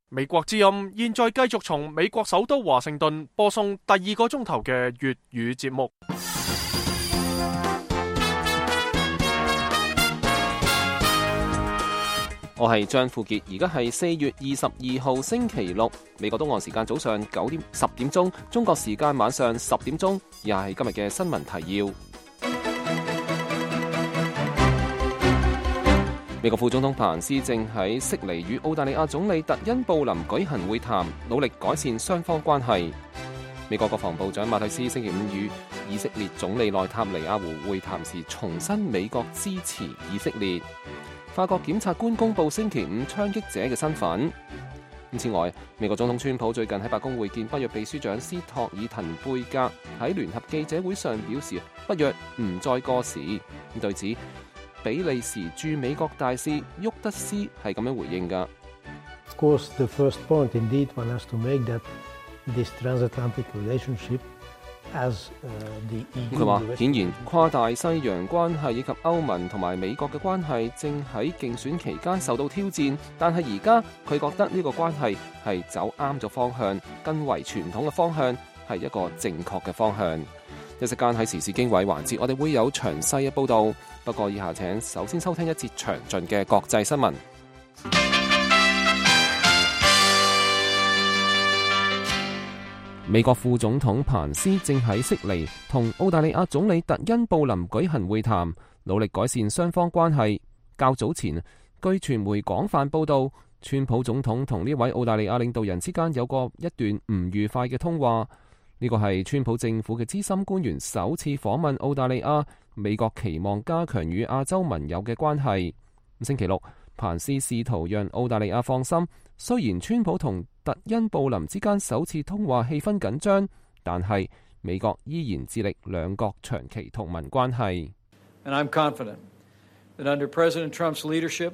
美國之音現在繼續從美國首都華盛頓播送第2個鐘頭嘅粵語節目。 我係張富傑，而家係4月22號星期六，美國東岸時間早上10點鐘，中國時間晚上10點鐘，又係今日嘅新聞提要。美國副總統彭斯正喺悉尼與澳大利亞總理特恩布林舉行會談，努力改善雙方關係。美國國防部長馬蒂斯星期5與以色列總理內塔尼亞胡會談時重申美國支持以色列。法國檢察官公布星期5槍擊者嘅身份。此外，美國總統川普最近喺白宮會見北約秘書長斯托爾滕貝格，喺聯合記者會上表示北約唔再過時。對此，比利時駐美國大使沃德斯係咁樣回應㗎。 Of course, the first point indeed one has to make that this transatlantic relationship as the EU。佢話： 顯然跨大西洋關係以及歐盟同埋美國嘅關係正喺競選期間受到挑戰，但係而家佢覺得呢個關係係走啱咗方向，更為傳統嘅方向係一個正確嘅方向。一陣間喺時事經緯環節，我哋會有詳細嘅報導。不過以下請首先收聽一節詳盡嘅國際新聞。美國副總統彭斯正喺悉尼同澳大利亞總理特恩布林舉行會談，努力改善雙方關係。較早前，據傳媒廣泛報導，川普總統同呢位澳大利亞領導人之間有過一段唔愉快嘅通話。呢個係川普政府嘅資深官員首次訪問澳大利亞，美國期望加強與亞洲盟友嘅關係。星期六，彭斯試圖讓澳大利亞放心，雖然川普同特恩布林之間首次通話氣氛緊張，但係美國依然致力兩國長期同盟關係。 And I'm confident that under President Trump's leadership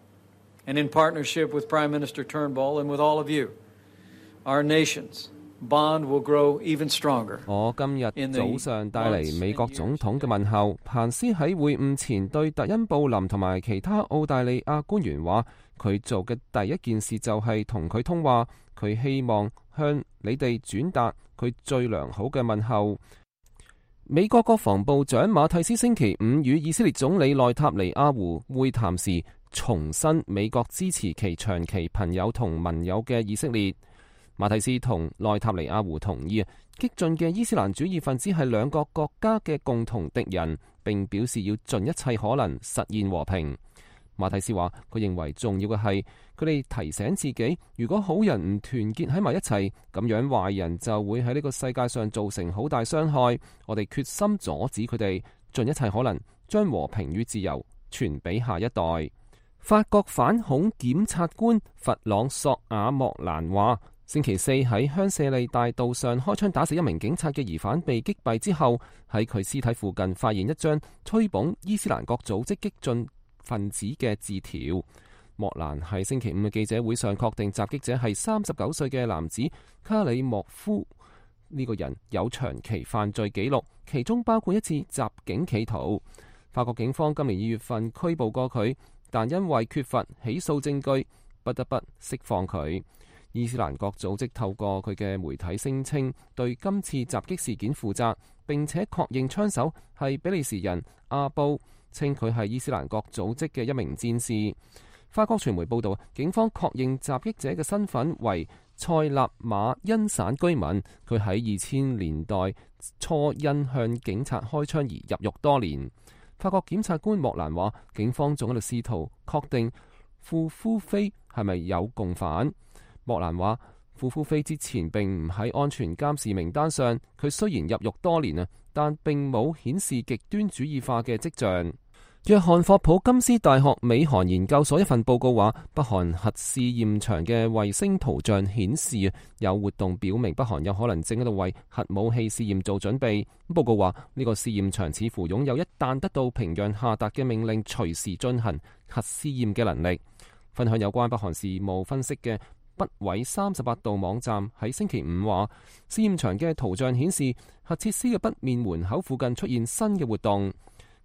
and in partnership with Prime Minister Turnbull and with all of you, our nations Bond will grow even stronger. 我今日早上帶嚟美國總統嘅問候。彭斯喺會晤前對特恩布林同埋其他澳大利亞官員話，佢做嘅第一件事就係同佢通話，佢希望向你哋轉達佢最良好嘅問候。美國國防部長馬蒂斯星期5與以色列總理內塔尼亞胡會談時，重申美國支持其長期朋友同盟友嘅以色列。馬蒂斯同內塔尼亞胡同意，激進嘅伊斯蘭主義分子係兩個國家嘅共同敵人，並表示要盡一切可能實現和平。馬蒂斯話：佢認為重要嘅係佢哋提醒自己，如果好人唔團結喺埋一齊，咁樣壞人就會喺呢個世界上造成好大傷害。我哋決心阻止佢哋，盡一切可能將和平與自由傳俾下一代。法國反恐檢察官弗朗索瓦莫蘭話：星期4喺香榭麗大道上開槍打死一名警察嘅疑犯被擊斃之後，喺佢屍體附近發現一張吹捧伊斯蘭國組織激進分子嘅字條。莫蘭喺星期5嘅記者會上確定襲擊者係39歲嘅男子卡里莫夫。呢個人有長期犯罪記錄，其中包括一次襲警企圖。法國警方今年2月份拘捕過佢，但因為缺乏起訴證據，不得不釋放佢。伊斯蘭國組織透過佢嘅媒體聲稱對今次襲擊事件負責，並且確認槍手係比利時人阿布，稱佢係伊斯蘭國組織嘅一名戰士。法國傳媒報道，警方確認襲擊者嘅身份為塞納馬恩省居民，佢喺2000年代初因向警察開槍而入獄多年。法國檢察官莫蘭話，警方仲喺度試圖確定庫夫菲係咪有共犯。莫蘭話，庫夫菲之前並唔喺安全監視名單上，佢雖然入獄多年啊，但並冇顯示極端主義化嘅跡象。約翰霍普金斯大學美韓研究所一份報告話，北韓核試驗場嘅衛星圖像顯示有活動表明北韓有可能正喺度為核武器試驗做準備。報告話，呢個試驗場似乎擁有一旦得到平壤下達嘅命令隨時進行核試驗嘅能力。分享有關北韓事務分析嘅北緯38度網站喺星期5話，試驗場嘅圖像顯示核設施嘅北面門口附近出現新嘅活動。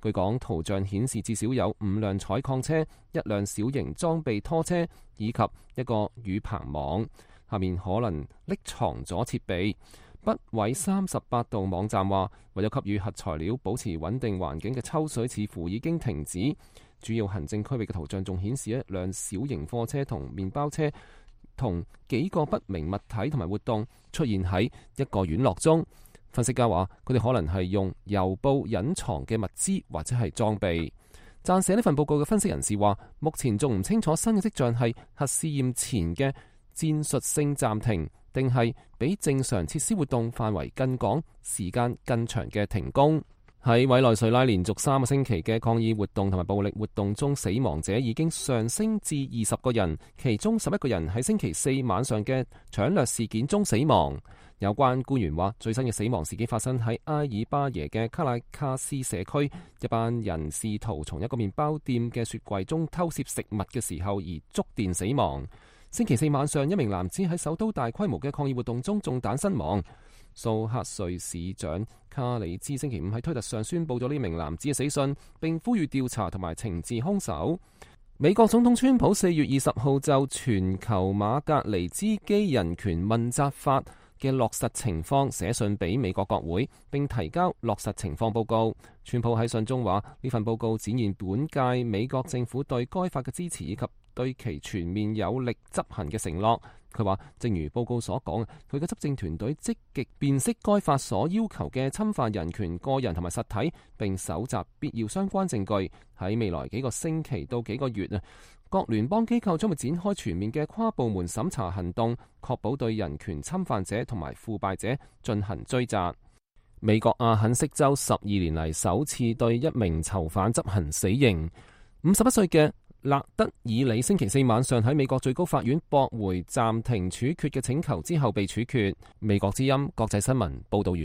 據講，圖像顯示至少有5輛採礦車、1輛小型裝備拖車以及一個雨棚網，下面可能匿藏咗設備。北緯38度網站話，為咗給予核材料保持穩定環境嘅抽水似乎已經停止。主要行政區域嘅圖像仲顯示一輛小型貨車同麵包車同幾個不明物體同埋活動出現喺一個院落中。分析家話，佢哋可能係用郵報隱藏嘅物資或者係裝備。撰寫呢份報告嘅分析人士話，目前仲唔清楚新嘅跡象係核試驗前嘅戰術性暫停，定係比正常設施活動範圍更廣、時間更長嘅停工。喺委內瑞拉連續3個星期嘅抗議活動同埋暴力活動中，死亡者已經上升至20個人，其中11個人喺星期4晚上嘅搶掠事件中死亡。有關官員話，最新嘅死亡事件發生喺埃爾巴耶嘅卡拉卡斯社區，一班人試圖從一個麵包店嘅雪櫃中偷竊食物嘅時候而觸電死亡。星期4晚上，一名男子喺首都大規模嘅抗議活動中中彈身亡。蘇克瑞市長卡里茲星期5喺推特上宣佈咗呢名男子嘅死訊，並呼籲調查同埋懲治兇手。美國總統川普4月20號就全球馬格尼茲基人權問責法嘅落實情況寫信俾美國國會，並提交落實情況報告。川普喺信中話，呢份報告展現本屆美國政府對該法嘅支持以及對其全面有力執行嘅承諾。佢話，正如報告所講，佢嘅執政團隊積極辨識該法所要求嘅侵犯人權個人同埋實體，並搜集必要相關證據。喺未來幾個星期到幾個月各聯邦機構將會展開全面嘅跨部門審查行動，確保對人權侵犯者同埋腐敗者進行追責。美國阿肯色州12年嚟首次對一名囚犯執行死刑。51歲嘅勒德爾里星期4晚上喺美國最高法院駁回暫停處決嘅請求之後被處決。美國之音國際新聞報道完。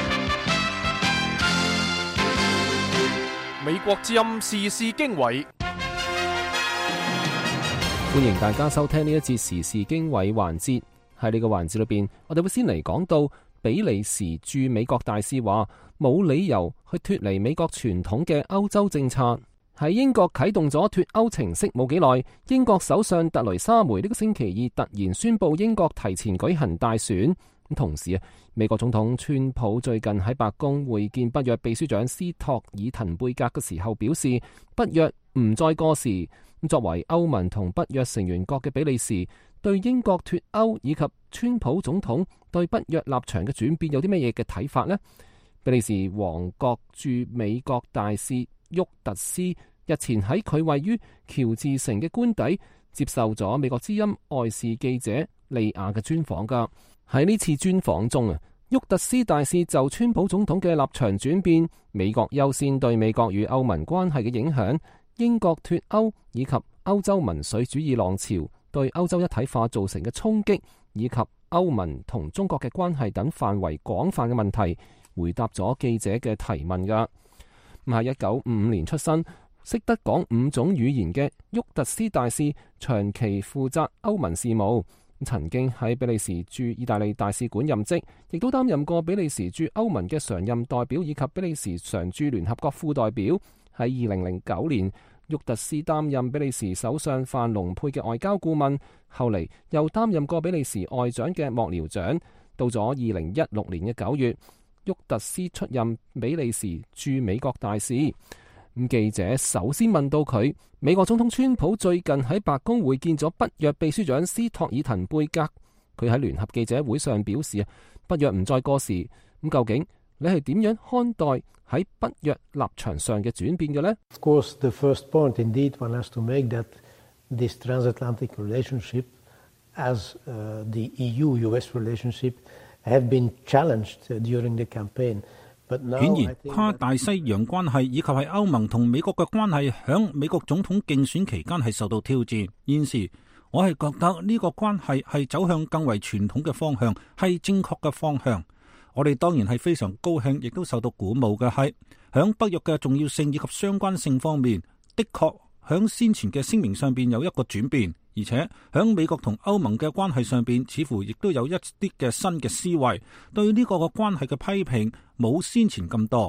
美國之音時事經緯， 歡迎大家收聽呢一節時事經緯環節。喺呢個環節裏邊，我哋會先嚟講到比利時駐美國大使話冇理由去脫離美國傳統嘅歐洲政策。喺英國啟動咗脫歐程式冇幾耐，英國首相特雷莎梅呢個星期二突然宣布英國提前舉行大選。同時美國總統川普最近喺白宮會見北約秘書長斯托爾滕貝格嘅時候表示，北約唔再過時。作為歐盟同北約成員國嘅比利時，對英國脫歐以及川普總統對北約立場嘅轉變有啲乜嘢嘅睇法呢？比利時王國駐美國大使沃特斯日前喺佢位於喬治城嘅官邸接受咗美國之音外事記者利亞嘅專訪㗎。喺呢次專訪中沃特斯大使就川普總統嘅立場轉變、美國優先對美國與歐盟關係嘅影響、英國脫歐以及歐洲民粹主義浪潮對歐洲一體化造成嘅衝擊，以及歐盟同中國嘅關係等範圍廣泛嘅問題，回答咗記者嘅提問㗎。喺1955年出生，識得講5種語言嘅沃特斯大使長期負責歐盟事務，曾經喺比利時駐意大利大使館任職，亦都擔任過比利時駐歐盟嘅常任代表以及比利時常駐聯合國副代表。喺2009年，沃特斯擔任比利時首相范龍佩嘅外交顧問，後嚟又擔任過比利時外長嘅幕僚長。到咗2016年嘅9月，沃特斯出任比利時駐美國大使。記者首先問到佢，美國總統川普最近喺白宮會見咗北約秘書長斯托爾滕貝格，佢喺聯合記者會上表示北約唔再過時。究竟你係點樣看待喺北約立場上嘅轉變嘅呢？ Of course, the first point indeed one has to make that this transatlantic relationship as the EU-US relationship have been challenged during the campaign. 顯然，跨大西洋關係以及係歐盟同美國嘅關係，響美國總統競選期間係受到挑戰。現時我係覺得呢個關係係走向更為傳統嘅方向，係正確嘅方向。我哋當然係非常高興，亦都受到鼓舞嘅係，響北約嘅重要性以及相關性方面，的確響先前嘅聲明上邊有一個轉變，而且響美國同歐盟嘅關係上邊，似乎亦都有一啲嘅新嘅思維，對呢個嘅關係嘅批評冇先前咁多。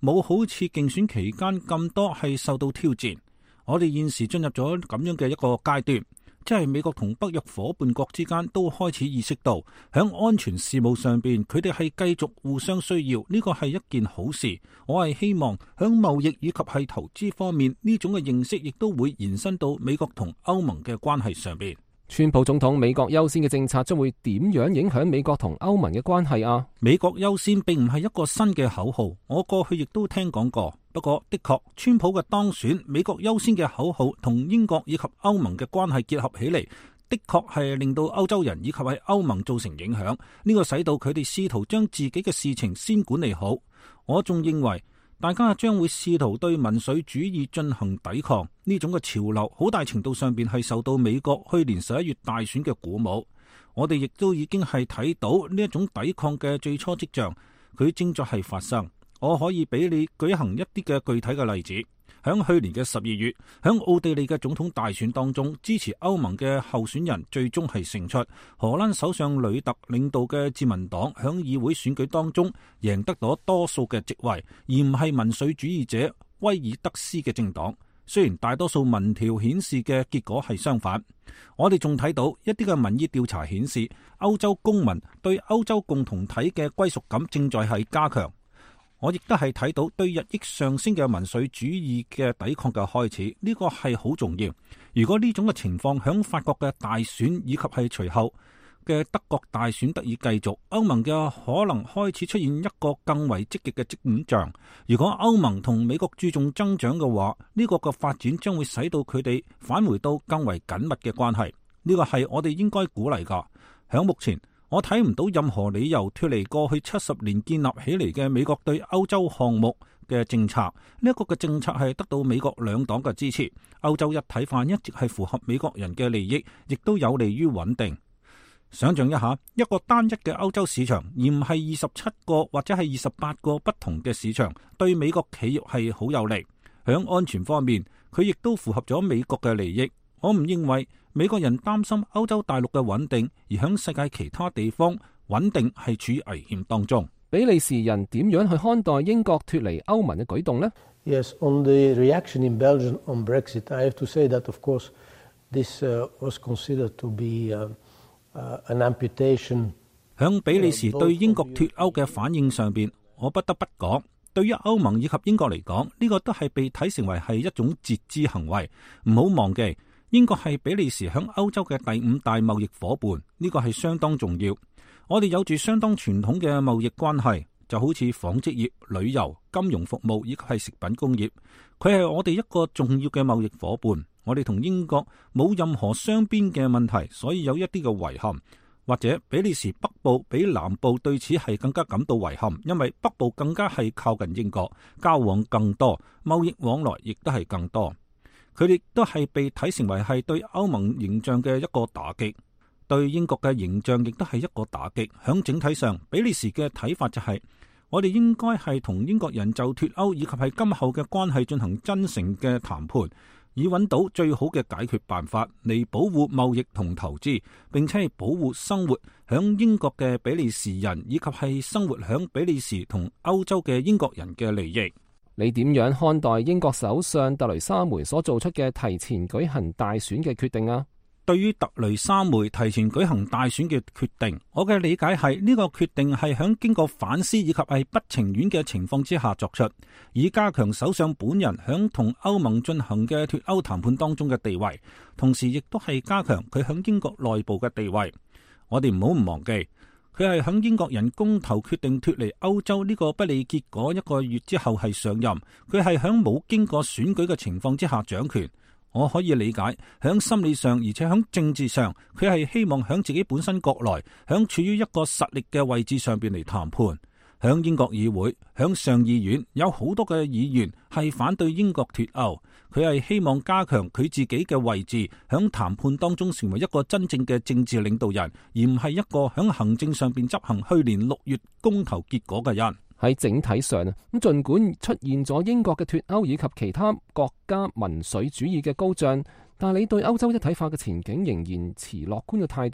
冇好似競選期間咁多係受到挑戰。我哋現時進入咗咁樣嘅一個階段，即係美國同北約夥伴國之間都開始意識到，響安全事務上邊，佢哋係繼續互相需要，呢個係一件好事。我係希望響貿易以及係投資方面，呢種嘅認識亦都會延伸到美國同歐盟嘅關係上邊。 川普總統美國優先嘅政策將會點樣影響美國同歐盟嘅關係啊？ 美國優先並唔係一個新嘅口號，我過去亦都聽講過。不過的確，川普嘅當選，美國優先嘅口號同英國以及歐盟嘅關係結合起嚟，的確係令到歐洲人以及喺歐盟造成影響。呢個使到佢哋試圖將自己嘅事情先管理好。我仲認為大家將會試圖對民粹主義進行抵抗，呢種嘅潮流好大程度上邊係受到美國去年11月大選嘅鼓舞。我哋亦都已經係睇到呢一種抵抗嘅最初跡象，佢正在係發生。我可以俾你舉行一啲嘅具體嘅例子。響去年嘅12月，響奧地利嘅總統大選當中，支持歐盟嘅候選人最終係勝出。荷蘭首相呂特領導嘅自民黨響議會選舉當中贏得咗多數嘅職位，而唔係民粹主義者威爾德斯嘅政黨。雖然大多數民調顯示嘅結果係相反，我哋仲睇到一啲嘅民意調查顯示，歐洲公民對歐洲共同體嘅歸屬感正在係加強。我亦都係睇到對日益上升嘅民粹主義嘅抵抗嘅開始，呢個係好重要。如果呢種嘅情況響法國嘅大選以及係隨後嘅德國大選得以繼續，歐盟嘅可能開始出現一個更為積極嘅跡象。如果歐盟同美國注重增長嘅話，呢個嘅發展將會使到佢哋返回到更為緊密嘅關係。呢個係我哋應該鼓勵㗎。響目前，我睇唔到任何理由脫離過去70年建立起嚟嘅美國對歐洲項目嘅政策。呢一個嘅政策係得到美國兩黨嘅支持。歐洲一體化一直係符合美國人嘅利益，亦都有利於穩定。想象一下，一個單一嘅歐洲市場，而唔係27個或者係28個不同嘅市場，對美國企業係好有利。響安全方面，佢亦都符合咗美國嘅利益。我唔認為美國人擔心歐洲大陸嘅穩定，而響世界其他地方穩定係處於危險當中。 比利時人點樣去看待英國脫離歐盟嘅舉動呢？ Yes, on the reaction in Belgium on Brexit, I have to say that, of course, this was considered to be an amputation. 響比利時對英國脫歐嘅反應上邊，我不得不講，對於歐盟以及英國嚟講，呢個都係被睇成為係一種截肢行為。唔好忘記，英國係比利時響歐洲嘅第5大貿易夥伴，呢個係相當重要。我哋有住相當傳統嘅貿易關係，就好似紡織業、旅遊、金融服務以及係食品工業，佢係我哋一個重要嘅貿易夥伴。我哋同英國冇任何雙邊嘅問題，所以有一啲嘅遺憾。或者比利時北部比南部對此係更加感到遺憾，因為北部更加係靠近英國，交往更多，貿易往來亦都係更多。佢哋都係被睇成為係對歐盟形象嘅一個打擊，對英國嘅形象亦都係一個打擊。響整體上，比利時嘅睇法就係，我哋應該係同英國人就脫歐以及係今後嘅關係進行真誠嘅談判，以揾到最好嘅解決辦法嚟保護貿易同投資，並且係保護生活響英國嘅比利時人以及係生活響比利時同歐洲嘅英國人嘅利益。 你點樣看待英國首相特雷莎梅所做出嘅提前舉行大選嘅決定啊？ 對於特雷莎梅提前舉行大選嘅決定，我嘅理解係呢個決定係響經過反思以及係不情願嘅情況之下作出，以加強首相本人響同歐盟進行嘅脫歐談判當中嘅地位，同時亦都係加強佢響英國內部嘅地位。我哋唔好唔忘記，佢係響英國人公投決定脫離歐洲呢個不利結果1個月之後係上任，佢係響冇經過選舉嘅情況之下掌權。我可以理解，響心理上而且響政治上，佢係希望響自己本身國內，響處於一個實力嘅位置上邊嚟談判。響英國議會，響上議院有好多嘅議員係反對英國脫歐，佢係希望加強佢自己嘅位置，響談判當中成為一個真正嘅政治領導人，而唔係一個響行政上邊執行去年6月公投結果嘅人。 喺整體上啊，咁儘管出現咗英國嘅脫歐以及其他國家民粹主義嘅高漲，但係你對歐洲一體化嘅前景仍然持樂觀嘅態度。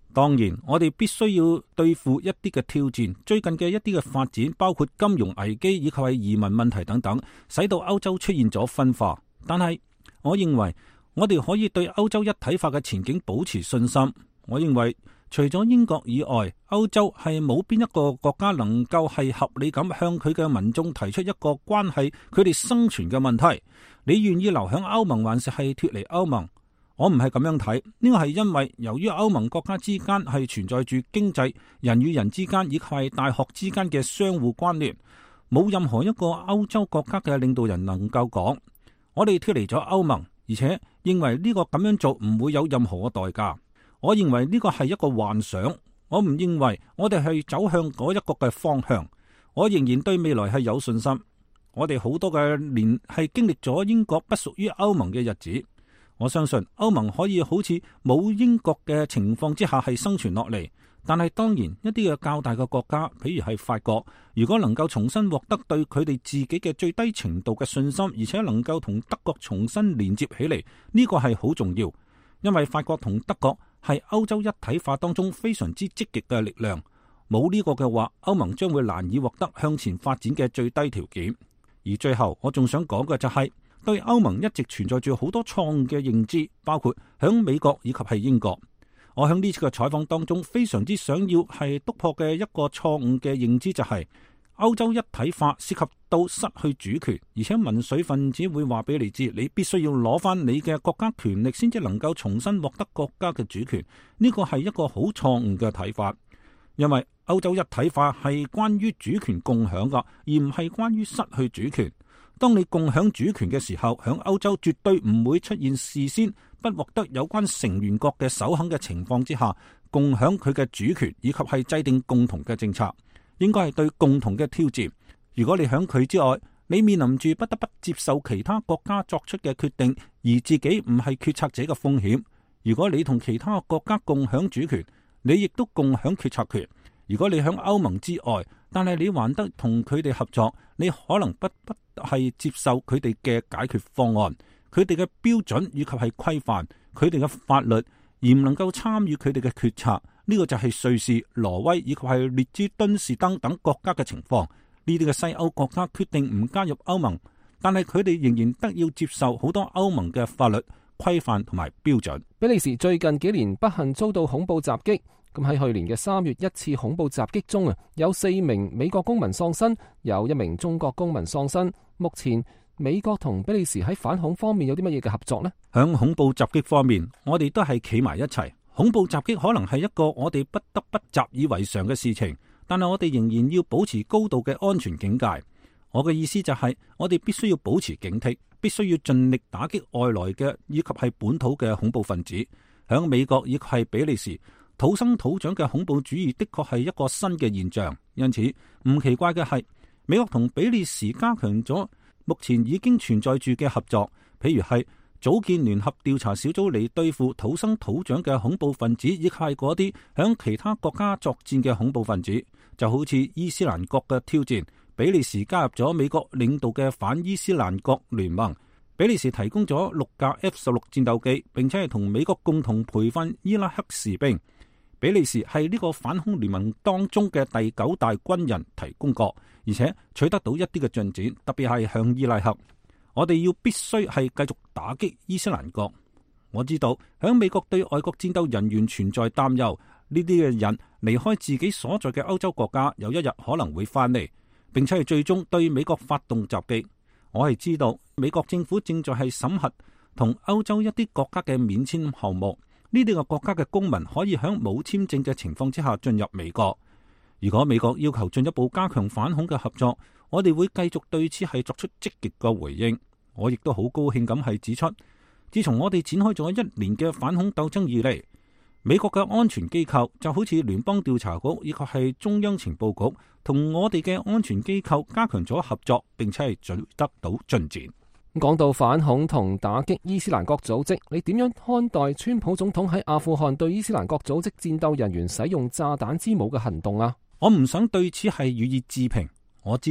當然，我哋必須要對付一啲嘅挑戰。最近嘅一啲嘅發展，包括金融危機以及係移民問題等等，使到歐洲出現咗分化。但係，我認為我哋可以對歐洲一體化嘅前景保持信心。我認為除咗英國以外，歐洲係冇邊一個國家能夠係合理咁向佢嘅民眾提出一個關係佢哋生存嘅問題。你願意留響歐盟，還是係脫離歐盟？我唔係咁樣睇，呢個係因為由於歐盟國家之間係存在住經濟、人與人之間以及係大學之間嘅相互關聯，冇任何一個歐洲國家嘅領導人能夠講我哋脫離咗歐盟，而且認為呢個咁樣做唔會有任何嘅代價。我認為呢個係一個幻想，我唔認為我哋係走向嗰一個嘅方向。我仍然對未來係有信心。我哋好多嘅年係經歷咗英國不屬於歐盟嘅日子。我相信歐盟可以好似冇英國嘅情況之下係生存落嚟，但係當然一啲嘅較大嘅國家，譬如係法國，如果能夠重新獲得對佢哋自己嘅最低程度嘅信心，而且能夠同德國重新連接起嚟，呢個係好重要，因為法國同德國係歐洲一體化當中非常之積極嘅力量。冇呢個嘅話，歐盟將會難以獲得向前發展嘅最低條件。而最後我仲想講嘅就係，對歐盟一直存在住好多錯誤嘅認知，包括響美國以及係英國。我響呢次嘅採訪當中非常之想要係突破嘅一個錯誤嘅認知就係，歐洲一體化涉及到失去主權，而且民粹分子會話俾你知，你必須要攞翻你嘅國家權力先至能夠重新獲得國家嘅主權。呢個係一個好錯誤嘅睇法，因為歐洲一體化係關於主權共享噶，而唔係關於失去主權。當你共享主權嘅時候，響歐洲絕對唔會出現事先不獲得有關成員國嘅首肯嘅情況之下，共享佢嘅主權以及係制定共同嘅政策，應該係對共同嘅挑戰。如果你響佢之外，你面臨住不得不接受其他國家作出嘅決定，而自己唔係決策者嘅風險。如果你同其他國家共享主權，你亦都共享決策權。如果你響歐盟之外，但係你還得同佢哋合作，你可能不係接受佢哋嘅解決方案，佢哋嘅標準以及係規範，佢哋嘅法律，而唔能夠參與佢哋嘅決策。呢個就係瑞士、挪威以及係列支敦士登等國家嘅情況。呢啲嘅西歐國家決定唔加入歐盟，但係佢哋仍然得要接受好多歐盟嘅法律規範同埋標準。 比利時最近幾年不幸遭到恐怖襲擊。咁喺去年嘅3月一次恐怖襲擊中有4名美國公民喪生，有1名中國公民喪生。目前美國同比利時喺反恐方面有啲乜嘢嘅合作呢？ 響恐怖襲擊方面，我哋都係企埋一齊。恐怖襲擊可能係一個我哋不得不習以為常嘅事情，但係我哋仍然要保持高度嘅安全警戒。我嘅意思就係，我哋必須要保持警惕，必須要盡力打擊外來嘅以及係本土嘅恐怖分子。響美國以及係比利時，土生土長嘅恐怖主義的確係一個新嘅現象，因此唔奇怪嘅係，美國同比利時加強咗目前已經存在住嘅合作，譬如係組建聯合調查小組嚟對付土生土長嘅恐怖分子，以及係嗰啲響其他國家作戰嘅恐怖分子，就好似伊斯蘭國嘅挑戰。比利時加入咗美國領導嘅反伊斯蘭國聯盟，比利時提供咗6架 F-16戰鬥機，並且係同美國共同培訓伊拉克士兵。比利時係呢個反恐聯盟當中嘅第9大軍人提供國，而且取得到一啲嘅進展，特別係向伊拉克。我哋要必須係繼續打擊伊斯蘭國。我知道響美國對外國戰鬥人員存在擔憂，呢啲嘅人離開自己所在嘅歐洲國家，有一日可能會翻嚟，並且係最終對美國發動襲擊。我係知道美國政府正在係審核同歐洲一啲國家嘅免簽項目。呢啲個國家嘅公民可以喺冇簽證嘅情況之下進入美國。如果美國要求進一步加強反恐嘅合作，我哋會繼續對此係作出積極嘅回應。我亦都好高興咁係指出，自從我哋展開咗1年嘅反恐鬥爭以嚟，美國嘅安全機構就好似聯邦調查局以及係中央情報局，同我哋嘅安全機構加強咗合作，並且係取得到進展。 講到反恐同打擊伊斯蘭國組織，你點樣看待川普總統喺阿富汗對伊斯蘭國組織戰鬥人員使用炸彈之母嘅行動啊？ 我唔想對此係予以置評。我知道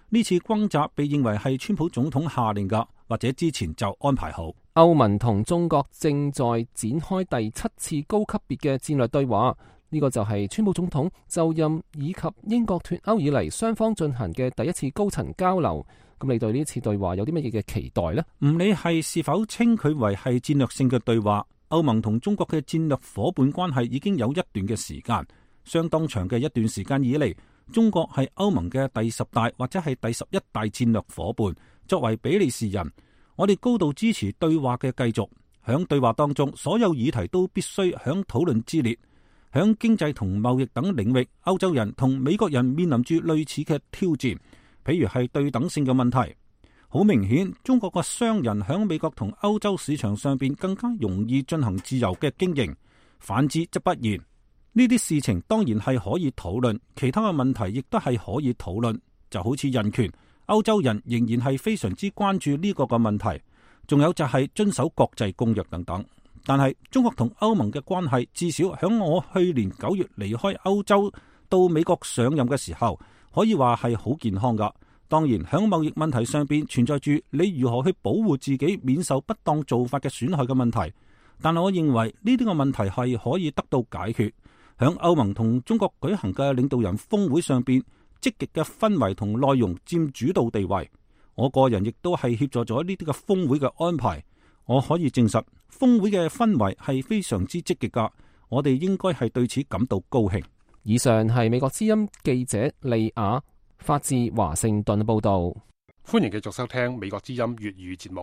呢次轟炸被認為係川普總統下令㗎，或者之前就安排好。 歐盟同中國正在展開第7次高級別嘅戰略對話，呢個就係川普總統就任以及英國脫歐以嚟雙方進行嘅第一次高層交流。咁你對呢次對話有啲乜嘢嘅期待呢？ 唔理係是否稱佢為係戰略性嘅對話，歐盟同中國嘅戰略夥伴關係已經有一段嘅時間，相當長嘅一段時間以嚟，中國係歐盟嘅第10大或者係第11大戰略夥伴。作為比利時人，我哋高度支持對話嘅繼續。響對話當中，所有議題都必須響討論之列。響經濟同貿易等領域，歐洲人同美國人面臨住類似嘅挑戰，譬如係對等性嘅問題。好明顯，中國嘅商人響美國同歐洲市場上邊更加容易進行自由嘅經營，反之則不然。呢啲事情當然係可以討論，其他嘅問題亦都係可以討論，就好似人權。歐洲人仍然係非常之關注呢個嘅問題，仲有就係遵守國際公約等等。但係中國同歐盟嘅關係，至少響我去年9月離開歐洲到美國上任嘅時候，可以話係好健康噶。當然響貿易問題上邊存在住你如何去保護自己免受不當做法嘅損害嘅問題，但係我認為呢啲嘅問題係可以得到解決。響歐盟同中國舉行嘅領導人峰會上邊，積極嘅氛圍同內容佔主導地位。我個人亦都係協助咗呢啲嘅峰會嘅安排。我可以證實峰會嘅氛圍係非常之積極噶，我哋應該係對此感到高興。 以上係美國之音記者利亞發自華盛頓報道。 歡迎繼續收聽美國之音粵語節目。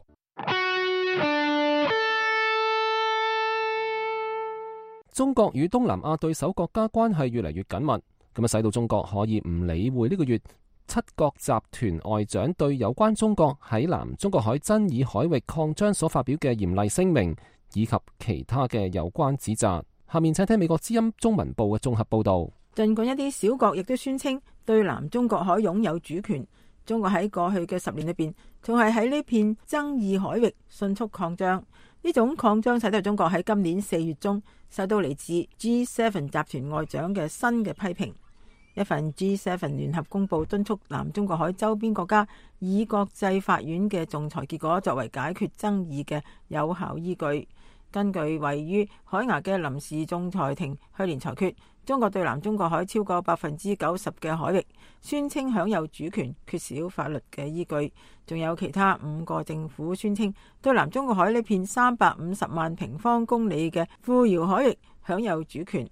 中國與東南亞對手國家關係越嚟越緊密，咁使到中國可以唔理會呢個月7國集團外長對有關中國喺南中國海爭議海域擴張所發表嘅嚴厲聲明，以及其他嘅有關指責。下面請聽美國之音中文部嘅綜合報道。 儘管一啲小國亦都宣稱對南中國海擁有主權，中國喺過去嘅10年裏邊，仲係喺呢片爭議海域迅速擴張。呢種擴張使到中國喺今年4月中受到嚟自 G7 集團外長嘅新嘅批評。一份 G7 聯合公佈敦促南中國海周邊國家以國際法院嘅仲裁結果作為解決爭議嘅有效依據。根據位於海牙嘅臨時仲裁庭去年裁決，中國對南中國海超過90%嘅海域宣稱享有主權，缺少法律嘅依據。仲有其他5個政府宣稱對南中國海呢片350萬平方公里嘅富饒海域享有主權。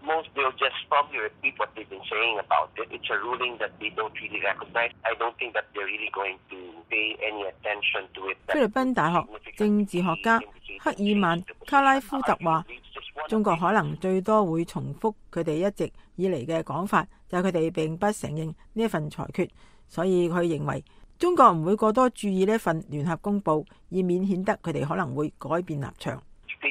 菲律賓大學政治學家克爾曼卡拉夫特話，中國可能最多會重複佢哋一直以嚟嘅講法，就係佢哋並不承認呢一份裁決，所以佢認為中國唔會過多注意呢一份聯合公報，以免顯得佢哋可能會改變立場。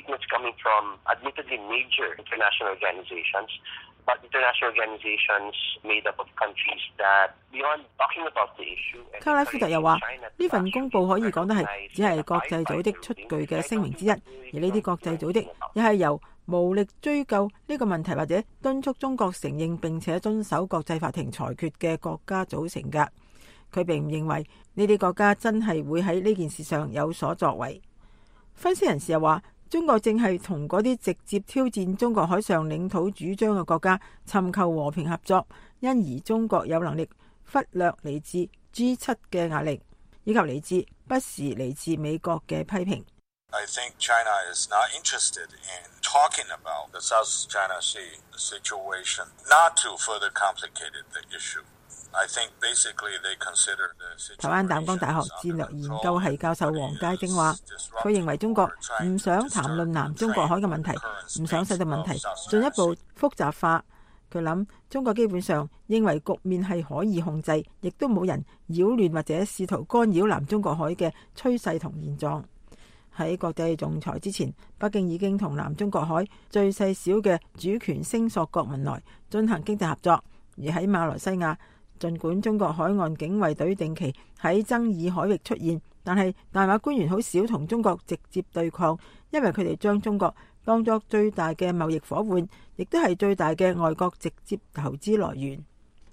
卡拉夫特又話，呢份公報可以講得係只係國際組織出具嘅聲明之一，而呢啲國際組織亦係由無力追究呢個問題或者敦促中國承認並且遵守國際法庭裁決嘅國家組成㗎。佢並唔認為呢啲國家真係會喺呢件事上有所作為。分析人士又話，中國正係同嗰啲直接挑戰中國海上領土主張嘅國家尋求和平合作，因而中國有能力忽略嚟自 G7 嘅壓力，以及嚟自不時嚟自美國嘅批評。 I think China is not interested in talking about the South China Sea situation, not to further complicate the issue. I think basically they consider the situation. 台灣淡江大學戰略研究系教授黃佳晶話，佢認為中國唔想談論南中國海嘅問題，唔想使到問題進一步複雜化。佢諗中國基本上認為局面係可以控制，亦都冇人擾亂或者試圖干擾南中國海嘅趨勢同現狀。喺國際仲裁之前，北京已經同南中國海最細小嘅主權聲索國文萊進行經濟合作，而喺馬來西亞，儘管中國海岸警衛隊定期喺爭議海域出現，但係大馬官員好少同中國直接對抗，因為佢哋將中國當作最大嘅貿易夥伴，亦都係最大嘅外國直接投資來源。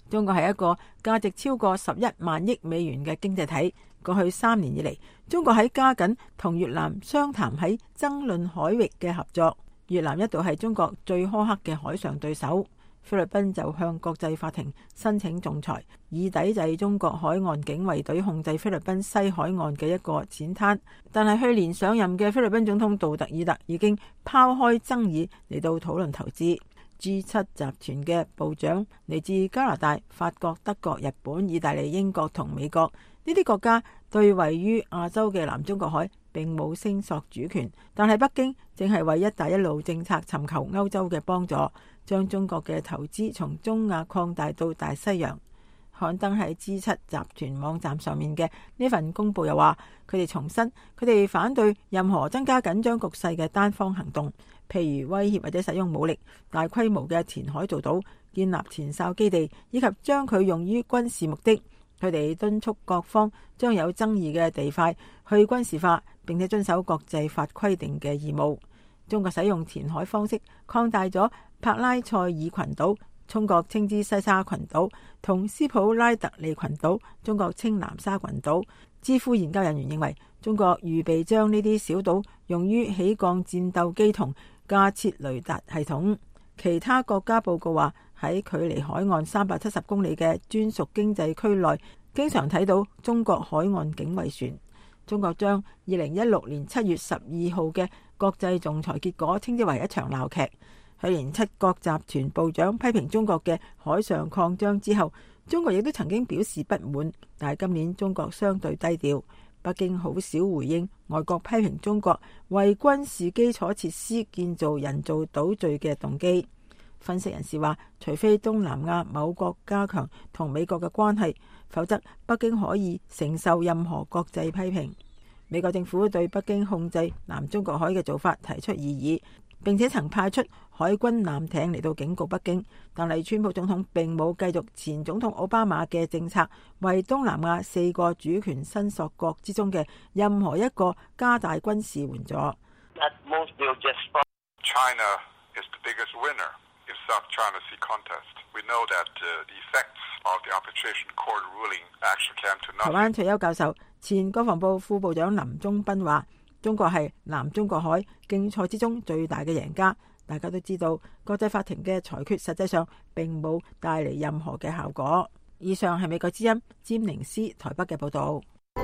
中國係一個價值超過11萬億美元嘅經濟體。過去3年以嚟，中國喺加緊同越南商談喺爭論海域嘅合作。越南一度係中國最苛刻嘅海上對手。菲律賓就向國際法庭申請仲裁，以抵制中國海岸警衛隊控制菲律賓西海岸嘅一個淺灘。但係去年上任嘅菲律賓總統杜特爾特已經拋開爭議嚟到討論投資。G7 集團嘅部長嚟自加拿大、法國、德國、日本、意大利、英國同美國。呢啲國家對位於亞洲嘅南中國海並冇聲索主權，但係北京正係為一帶一路政策尋求歐洲嘅幫助，將中國嘅投資從中亞擴大到大西洋。刊登喺 G7 集團網站上面嘅呢份公報又話，佢哋重申佢哋反對任何增加緊張局勢嘅單方行動，譬如威脅或者使用武力、大規模嘅填海造島、建立前哨基地，以及將佢用於軍事目的。佢哋敦促各方將有爭議嘅地塊去軍事化，並且遵守國際法規定嘅義務。中國使用填海方式擴大咗帕拉塞爾群島，中國稱之西沙群島，同斯普拉特利群島，中國稱南沙群島。智庫研究人員認為，中國預備將呢啲小島用於起降戰鬥機同架設雷達系統。其他國家報告話，喺距離海岸370公里嘅專屬經濟區內，經常睇到中國海岸警衛船。中國將2016年7月12號嘅國際仲裁結果稱之為一場鬧劇。去年7國集團部長批評中國嘅海上擴張之後，中國亦都曾經表示不滿，但係今年中國相對低調。北京好少回應外國批評中國為軍事基礎設施建造人造島嶼嘅動機。分析人士話，除非東南亞某國加強同美國嘅關係，否則北京可以承受任何國際批評。美國政府對北京控制南中國海嘅做法提出異議，並且曾派出海軍艦艇嚟到警告北京。但係川普總統並冇繼續前總統奧巴馬嘅政策，為東南亞4個主權伸索國之中嘅任何一個加大軍事援助。台灣退休教授、前國防部副部長林忠斌話，中國係南中國海競賽之中最大嘅贏家。大家都知道，國際法庭嘅裁決實際上並冇帶嚟任何嘅效果。以上係美國之音詹寧斯台北嘅報道。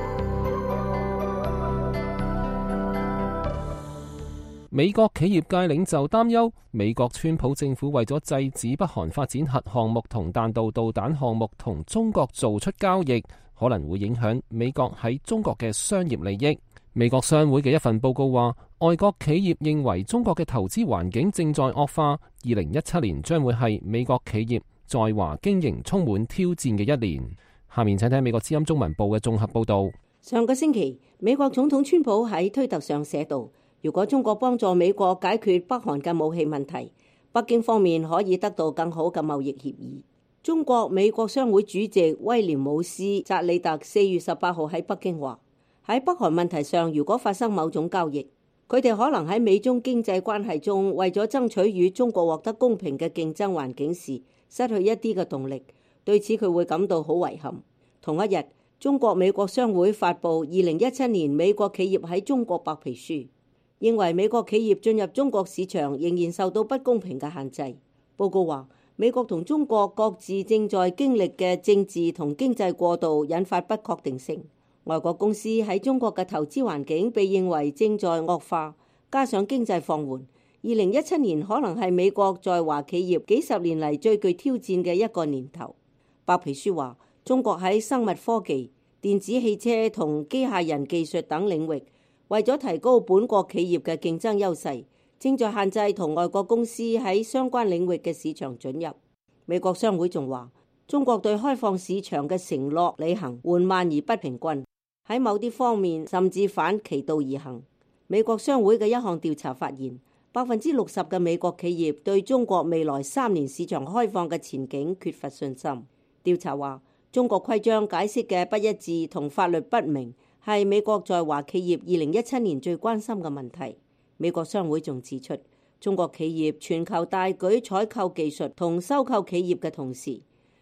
美國企業界領袖擔憂，美國川普政府為咗制止北韓發展核項目同彈道導彈項目同中國做出交易，可能會影響美國喺中國嘅商業利益。美國商會嘅一份報告話，外國企業認為中國嘅投資環境正在惡化，2017年將會係美國企業在華經營充滿挑戰嘅一年。下面請睇美國之音中文部嘅綜合報道。 上個星期，美國總統川普喺推特上寫道，如果中國幫助美國解決北韓嘅武器問題，北京方面可以得到更好嘅貿易協議。中國美國商會主席威廉姆斯扎里特4月18號喺北京話，喺北韓問題上，如果發生某種交易，佢哋可能喺美中經濟關係中為咗爭取與中國獲得公平嘅競爭環境時，失去一啲嘅動力。對此佢會感到好遺憾。同一日，中國美國商會發布2017年美國企業喺中國白皮書，認為美國企業進入中國市場仍然受到不公平嘅限制。報告話，美國同中國各自正在經歷嘅政治同經濟過渡引發不確定性。外國公司喺中國嘅投資環境被認為正在惡化，加上經濟放緩，2017年可能係美國在華企業幾十年嚟最具挑戰嘅一個年頭。白皮書話，中國喺生物科技、電子汽車同機械人技術等領域，為咗提高本國企業嘅競爭優勢，正在限制同外國公司喺相關領域嘅市場准入。美國商會仲話，中國對開放市場嘅承諾履行緩慢而不平均，喺某啲方面甚至反其道而行。美國商會嘅一項調查發現，60% 嘅美國企業對中國未來3年市場開放嘅前景缺乏信心。調查話，中國規章解釋嘅不一致同法律不明係美國在華企業2017年最關心嘅問題。美國商會仲指出，中國企業全球大舉採購技術同收購企業嘅同時，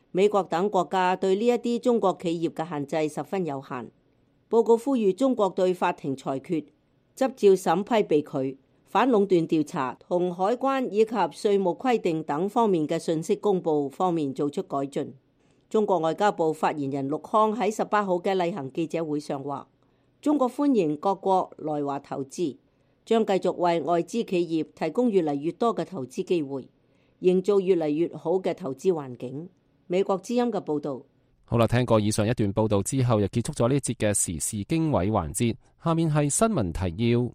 美國等國家對呢一啲中國企業嘅限制十分有限。報告呼籲中國對法庭裁決、執照審批被拒、反壟斷調查同海關以及稅務規定等方面嘅信息公佈方面做出改進。中國外交部發言人陸康喺18號嘅例行記者會上話，中國歡迎各國來華投資，將繼續為外資企業提供越嚟越多嘅投資機會，營造越嚟越好嘅投資環境。美國之音嘅報導。 好啦，聽過以上一段報導之後，又結束咗呢一節嘅時事經緯環節。下面係新聞提要。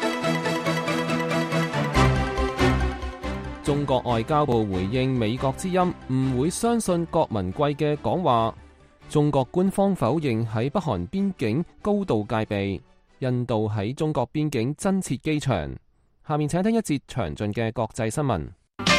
中國外交部回應美國之音唔會相信郭文貴嘅講話。中國官方否認喺北韓邊境高度戒備。印度喺中國邊境增設機場。下面請聽一節詳盡嘅國際新聞。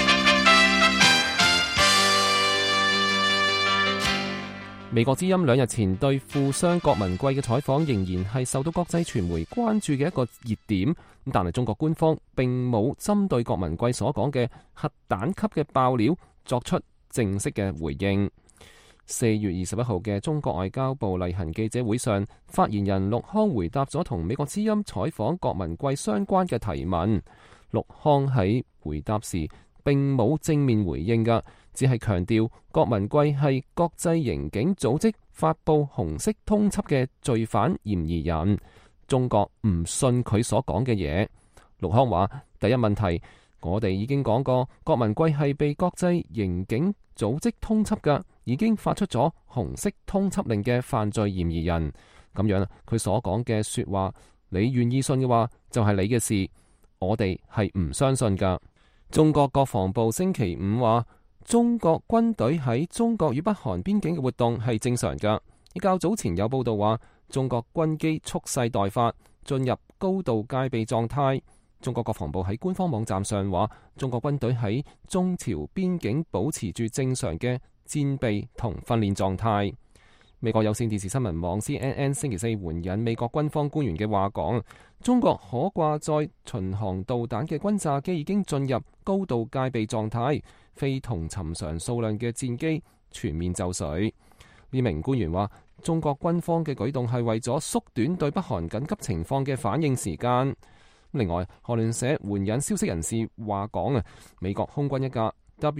美國之音2日前對富商郭文貴嘅採訪仍然係受到國際傳媒關注嘅一個熱點，但係中國官方並冇針對郭文貴所講嘅核彈級嘅爆料作出正式嘅回應。4月21號嘅中國外交部例行記者會上，發言人陸康回答咗同美國之音採訪郭文貴相關嘅提問。陸康喺回答時並冇正面回應㗎，只係強調郭文貴係國際刑警組織發布紅色通緝嘅罪犯嫌疑人。中國唔信佢所講嘅嘢。陸康話：第一問題，我哋已經講過，郭文貴係被國際刑警組織通緝嘅，已經發出咗紅色通緝令嘅犯罪嫌疑人。咁樣佢所講嘅說話，你願意信嘅話，就係你嘅事，我哋係唔相信噶。中國國防部星期五話，中國軍隊喺中國與北韓邊境嘅活動係正常噶。較早前有報道話，中國軍機蓄勢待發，進入高度戒備狀態。中國國防部喺官方網站上話，中國軍隊喺中朝邊境保持住正常嘅戰備同訓練狀態。美國有線電視新聞網 CNN 星期四援引美國軍方官員嘅話講，中國可掛載巡航導彈嘅轟炸機已經進入高度戒備狀態，非同尋常數量嘅戰機全面就緒。呢名官員話，中國軍方嘅舉動係為咗縮短對北韓緊急情況嘅反應時間。另外，韓聯社援引消息人士話講，美國空軍一架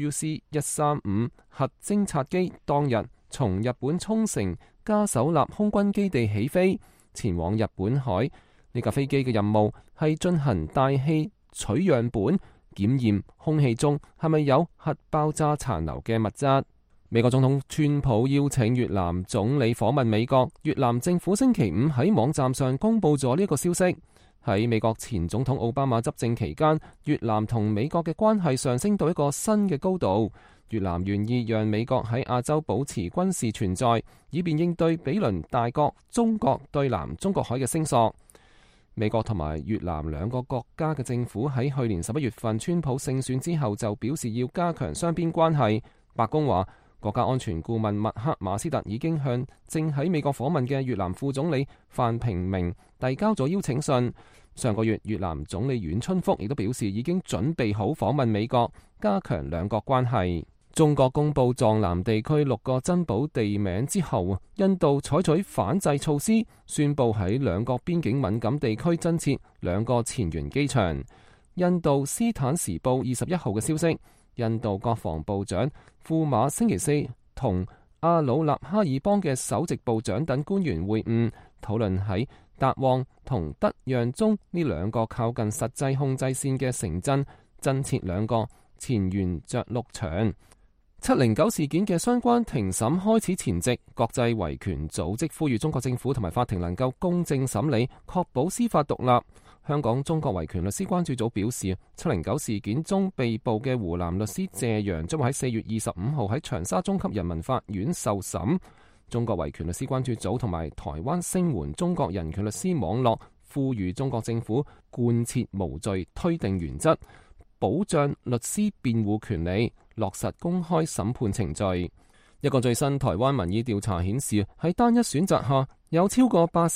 WC-135 核偵察機當日從日本沖繩加手納空軍基地起飛，前往日本海。呢架飛機嘅任務係進行大氣取樣本，檢驗空氣中係咪有核爆炸殘留嘅物質。美國總統川普邀請越南總理訪問美國，越南政府星期五喺網站上公布咗呢個消息。喺美國前總統奧巴馬執政期間，越南同美國嘅關係上升到一個新嘅高度。越南願意讓美國喺亞洲保持軍事存在，以便應對比鄰大國中國對南中國海嘅聲索。美國同埋越南兩個國家嘅政府喺去年11月份川普勝選之後就表示要加強雙邊關係。白宮話，國家安全顧問麥克馬斯特已經向正喺美國訪問嘅越南副總理范平明遞交咗邀請信。上個月，越南總理阮春福亦都表示已經準備好訪問美國，加強兩國關係。中國公布藏南地區6個珍寶地名之後，印度採取反制措施，宣布喺兩國邊境敏感地區增設2個前沿機場。印度斯坦時報21號嘅消息，印度國防部長庫馬星期四同阿魯納哈爾邦嘅首席部長等官員會晤，討論喺達旺同德讓中呢2個靠近實際控制線嘅城鎮增設2個前沿着陸場。709事件嘅相關庭審開始前夕，國際維權組織呼籲中國政府同埋法庭能夠公正審理，確保司法獨立。香港中國維權律師關注組表示，709事件中被捕嘅湖南律師謝陽將會喺4月25號喺長沙中級人民法院受審。中國維權律師關注組同埋台灣聲援中國人權律師網絡呼籲中國政府貫徹無罪推定原則，保障律師辯護權利，落實公開審判程序。一個最新台灣民意調查顯示，喺單一選擇下，有超過80%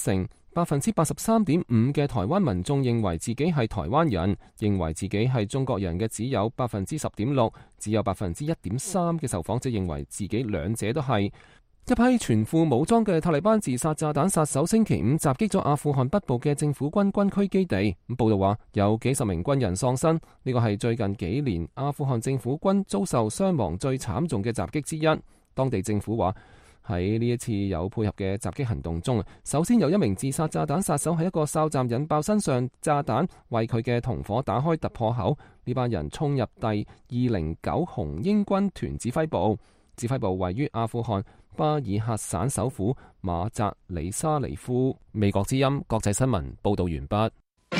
83.5% 嘅台灣民眾認為自己係台灣人，認為自己係中國人嘅只有 10.6%， 只有 1.3% 嘅受訪者認為自己兩者都係。一批全副武裝嘅塔利班自殺炸彈殺手星期五襲擊咗阿富汗北部嘅政府軍軍區基地。報道話有幾十名軍人喪生，呢個係最近幾年阿富汗政府軍遭受傷亡最慘重嘅襲擊之一。當地政府話喺呢一次有配合嘅襲擊行動中，首先有一名自殺炸彈殺手喺一個哨站引爆身上炸彈，為佢嘅同伙打開突破口。呢班人衝入第209紅鷹軍團指揮部，指揮部位於阿富汗巴爾喀省首府馬扎里沙尼夫。美國之音國際新聞報道完畢。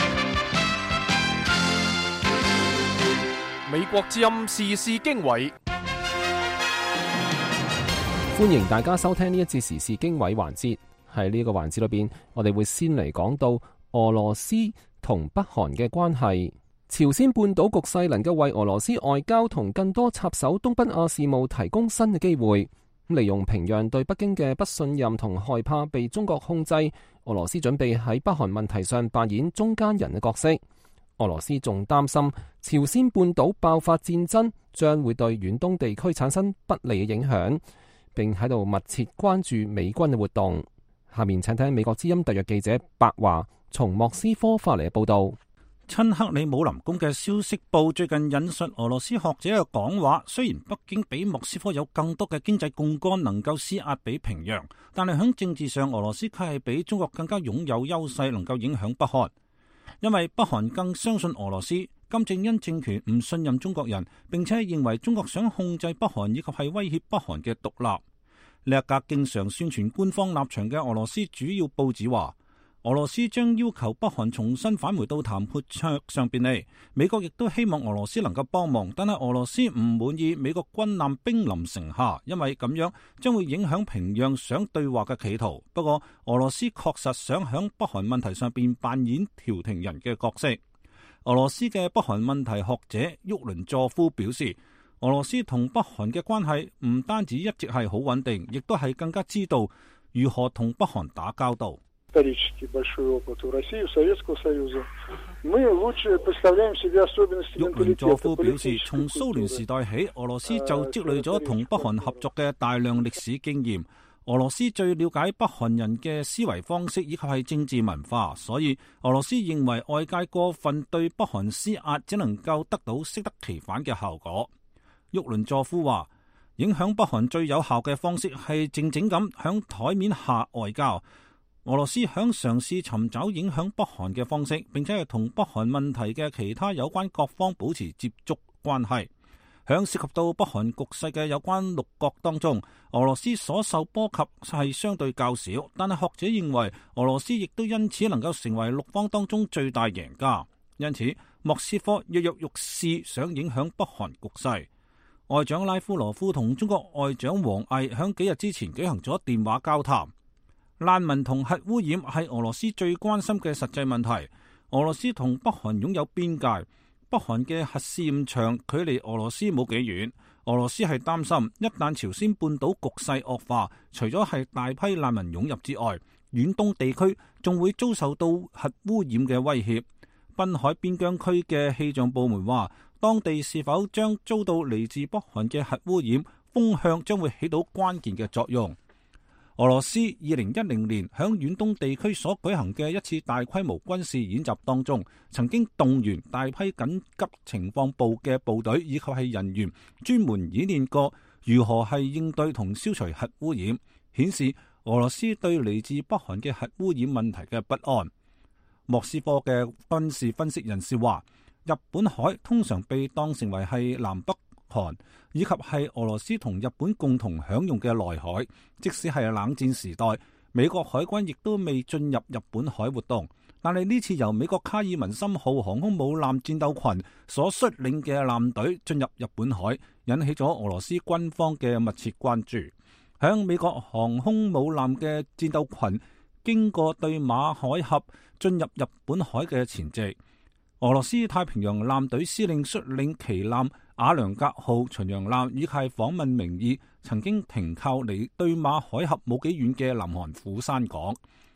美國之音時事經緯， 歡迎大家收聽呢一節時事經緯環節。喺呢個環節裏邊，我哋會先嚟講到俄羅斯同北韓嘅關係。朝鮮半島局勢能夠為俄羅斯外交同更多插手東北亞事務提供新嘅機會。利用平壤對北京嘅不信任同害怕被中國控制，俄羅斯準備喺北韓問題上扮演中間人嘅角色。俄羅斯仲擔心朝鮮半島爆發戰爭將會對遠東地區產生不利嘅影響，並喺度密切關注美軍嘅活動。下面請聽美國之音特約記者白華從莫斯科發嚟嘅報道。 親克里姆林宮嘅消息報最近引述俄羅斯學者嘅講話，雖然北京比莫斯科有更多嘅經濟槓桿能夠施壓俾平壤，但係喺政治上俄羅斯卻係比中國更加擁有優勢，能夠影響北韓。因為北韓更相信俄羅斯，金正恩政權唔信任中國人，並且認為中國想控制北韓以及係威脅北韓嘅獨立。呢一家經常宣傳官方立場嘅俄羅斯主要報紙話，俄羅斯將要求北韓重新返回到談判桌上邊嚟。美國亦都希望俄羅斯能夠幫忙，但係俄羅斯唔滿意美國軍艦兵臨城下，因為咁樣將會影響平壤想對話嘅企圖。不過俄羅斯確實想響北韓問題上邊扮演調停人嘅角色。俄羅斯嘅北韓問題學者沃倫佐夫表示，俄羅斯同北韓嘅關係唔單止一直係好穩定，亦都係更加知道如何同北韓打交道。沃倫佐夫表示，從蘇聯時代起，俄羅斯就積累咗同北韓合作嘅大量歷史經驗。俄羅斯最了解北韓人嘅思維方式以及係政治文化，所以俄羅斯認為外界過分對北韓施壓，只能夠得到適得其反嘅效果。沃倫佐夫話，影響北韓最有效嘅方式係靜靜咁響台面下外交。俄羅斯響嘗試尋找影響北韓嘅方式，並且係同北韓問題嘅其他有關各方保持接觸關係。響涉及到北韓局勢嘅有關6國當中，俄羅斯所受波及係相對較少，但係學者認為俄羅斯亦都因此能夠成為6方當中最大贏家。因此，莫斯科躍躍欲試想影響北韓局勢。外長拉夫羅夫同中國外長王毅響幾日之前舉行咗電話交談。難民同核污染係俄羅斯最關心嘅實際問題。俄羅斯同北韓擁有邊界，北韓嘅核試驗場距離俄羅斯冇幾遠。俄羅斯係擔心一旦朝鮮半島局勢惡化，除咗係大批難民湧入之外，遠東地區仲會遭受到核污染嘅威脅。濱海邊疆區嘅氣象部門話，當地是否將遭到嚟自北韓嘅核污染，風向將會起到關鍵嘅作用。俄羅斯2010年響遠東地區所舉行嘅一次大規模軍事演習當中，曾經動員大批緊急情況部嘅部隊以及係人員，專門演練過如何係應對同消除核污染，顯示俄羅斯對嚟自北韓嘅核污染問題嘅不安。莫斯科嘅軍事分析人士話，日本海通常被當成為係南北韓以及係俄羅斯同日本共同享用嘅內海，即使係冷戰時代，美國海軍亦都未進入日本海活動。但係呢次由美國卡爾文森號航空母艦戰鬥群所率領嘅艦隊進入日本海，引起咗俄羅斯軍方嘅密切關注。響美國航空母艦嘅戰鬥群經過對馬海峽進入日本海嘅前夕，俄羅斯太平洋艦隊司令率領旗艦瓦良格號巡洋艦以及訪問名義曾經停靠離對馬海峽冇幾遠嘅南韓釜山港。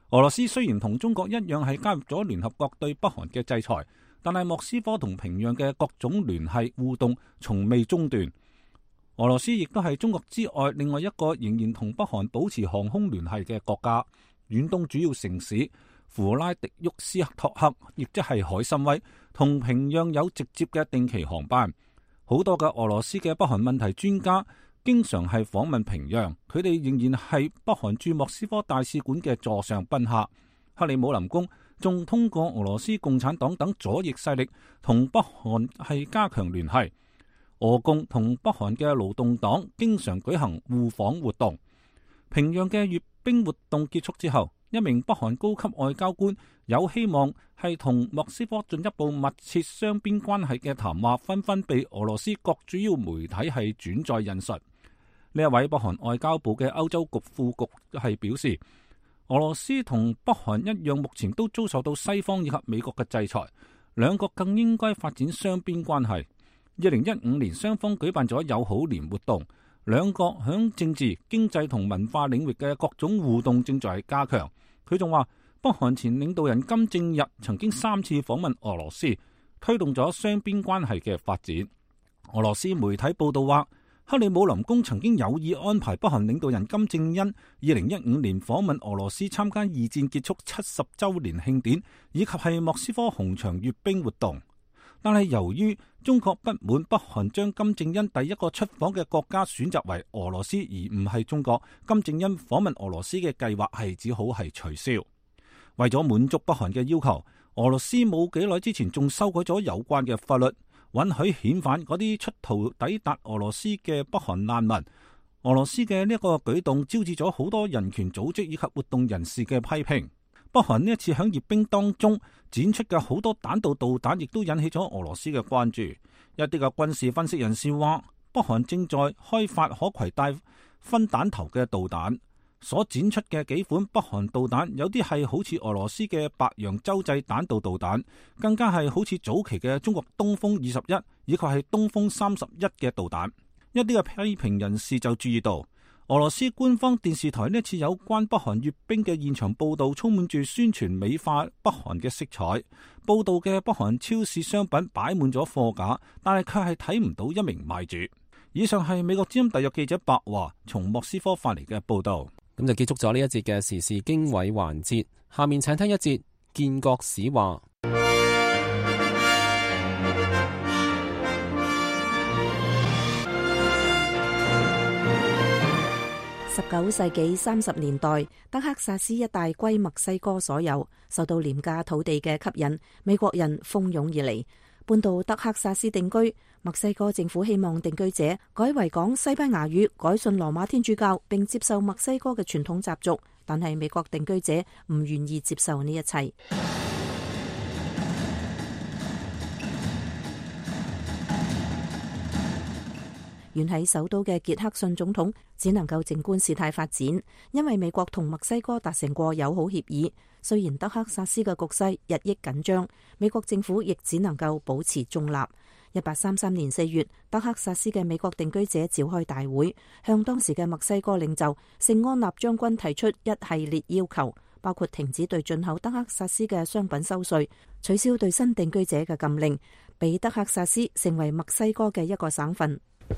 俄羅斯雖然同中國一樣係加入咗聯合國對北韓嘅制裁，但係莫斯科同平壤嘅各種聯繫互動從未中斷。俄羅斯亦都係中國之外另外一個仍然同北韓保持航空聯繫嘅國家。遠東主要城市弗拉迪沃斯托克，亦即係海參崴，同平壤有直接嘅定期航班。好多嘅俄羅斯嘅北韓問題專家經常係訪問平壤，佢哋仍然係北韓駐莫斯科大使館嘅座上賓客。克里姆林宮仲通過俄羅斯共產黨等左翼勢力同北韓係加強聯繫。俄共同北韓嘅勞動黨經常舉行互訪活動。平壤嘅閱兵活動結束之後，一名北韓高級外交官有希望係同莫斯科進一步密切雙邊關係嘅談話，紛紛被俄羅斯各主要媒體係轉載引述。呢一位北韓外交部嘅歐洲局副局係表示，俄羅斯同北韓一樣，目前都遭受到西方以及美國嘅制裁，兩國更應該發展雙邊關係。2015年雙方舉辦咗友好年活動，兩國響政治、經濟同文化領域嘅各種互動正在加強。佢仲話，北韓前領導人金正日曾經3次訪問俄羅斯，推動咗雙邊關係嘅發展。俄羅斯媒體報道話，克里姆林宮曾經有意安排北韓領導人金正恩2015年訪問俄羅斯參加二戰結束70週年慶典，以及係莫斯科紅場閱兵活動。但係由於中國不滿北韓將金正恩第一個出訪嘅國家選擇為俄羅斯而唔係中國，金正恩訪問俄羅斯嘅計劃係只好係取消。為咗滿足北韓嘅要求，俄羅斯冇幾耐之前仲修改咗有關嘅法律，允許遣返嗰啲出逃抵達俄羅斯嘅北韓難民。俄羅斯嘅呢一個舉動招致咗好多人權組織以及活動人士嘅批評。北韓呢一次響閱兵當中展出嘅好多彈道導彈，亦都引起咗俄羅斯嘅關注。一啲嘅軍事分析人士話，北韓正在開發可攜帶分彈頭嘅導彈，所展出嘅幾款北韓導彈，有啲係好似俄羅斯嘅白楊洲際彈道導彈，更加係好似早期嘅中國東風21以及係東風31嘅導彈。一啲嘅批評人士就注意到，俄羅斯官方電視台呢次有關北韓閱兵嘅現場報道，充滿住宣傳美化北韓嘅色彩。報道嘅北韓超市商品擺滿咗貨架，但係卻係睇唔到一名賣主。以上係美國之音特約記者白華從莫斯科發嚟嘅報道。 咁就結束咗呢一節嘅時事經緯環節。下面請聽一節建國史話。 19世紀30年代，德克薩斯一帶歸墨西哥所有，受到廉價土地嘅吸引，美國人蜂擁而嚟，搬到德克薩斯定居。墨西哥政府希望定居者改為講西班牙語，改信羅馬天主教，並接受墨西哥嘅傳統習俗，但係美國定居者唔願意接受呢一切。遠喺首都嘅傑克遜總統只能夠靜觀事態發展，因為美國同墨西哥達成過友好協議。雖然德克薩斯嘅局勢日益緊張，美國政府亦只能夠保持中立。1833年4月，德克薩斯嘅美國定居者召開大會，向當時嘅墨西哥領袖聖安納將軍提出一系列要求，包括停止對進口德克薩斯嘅商品收稅，取消對新定居者嘅禁令，俾德克薩斯成為墨西哥嘅一個省份。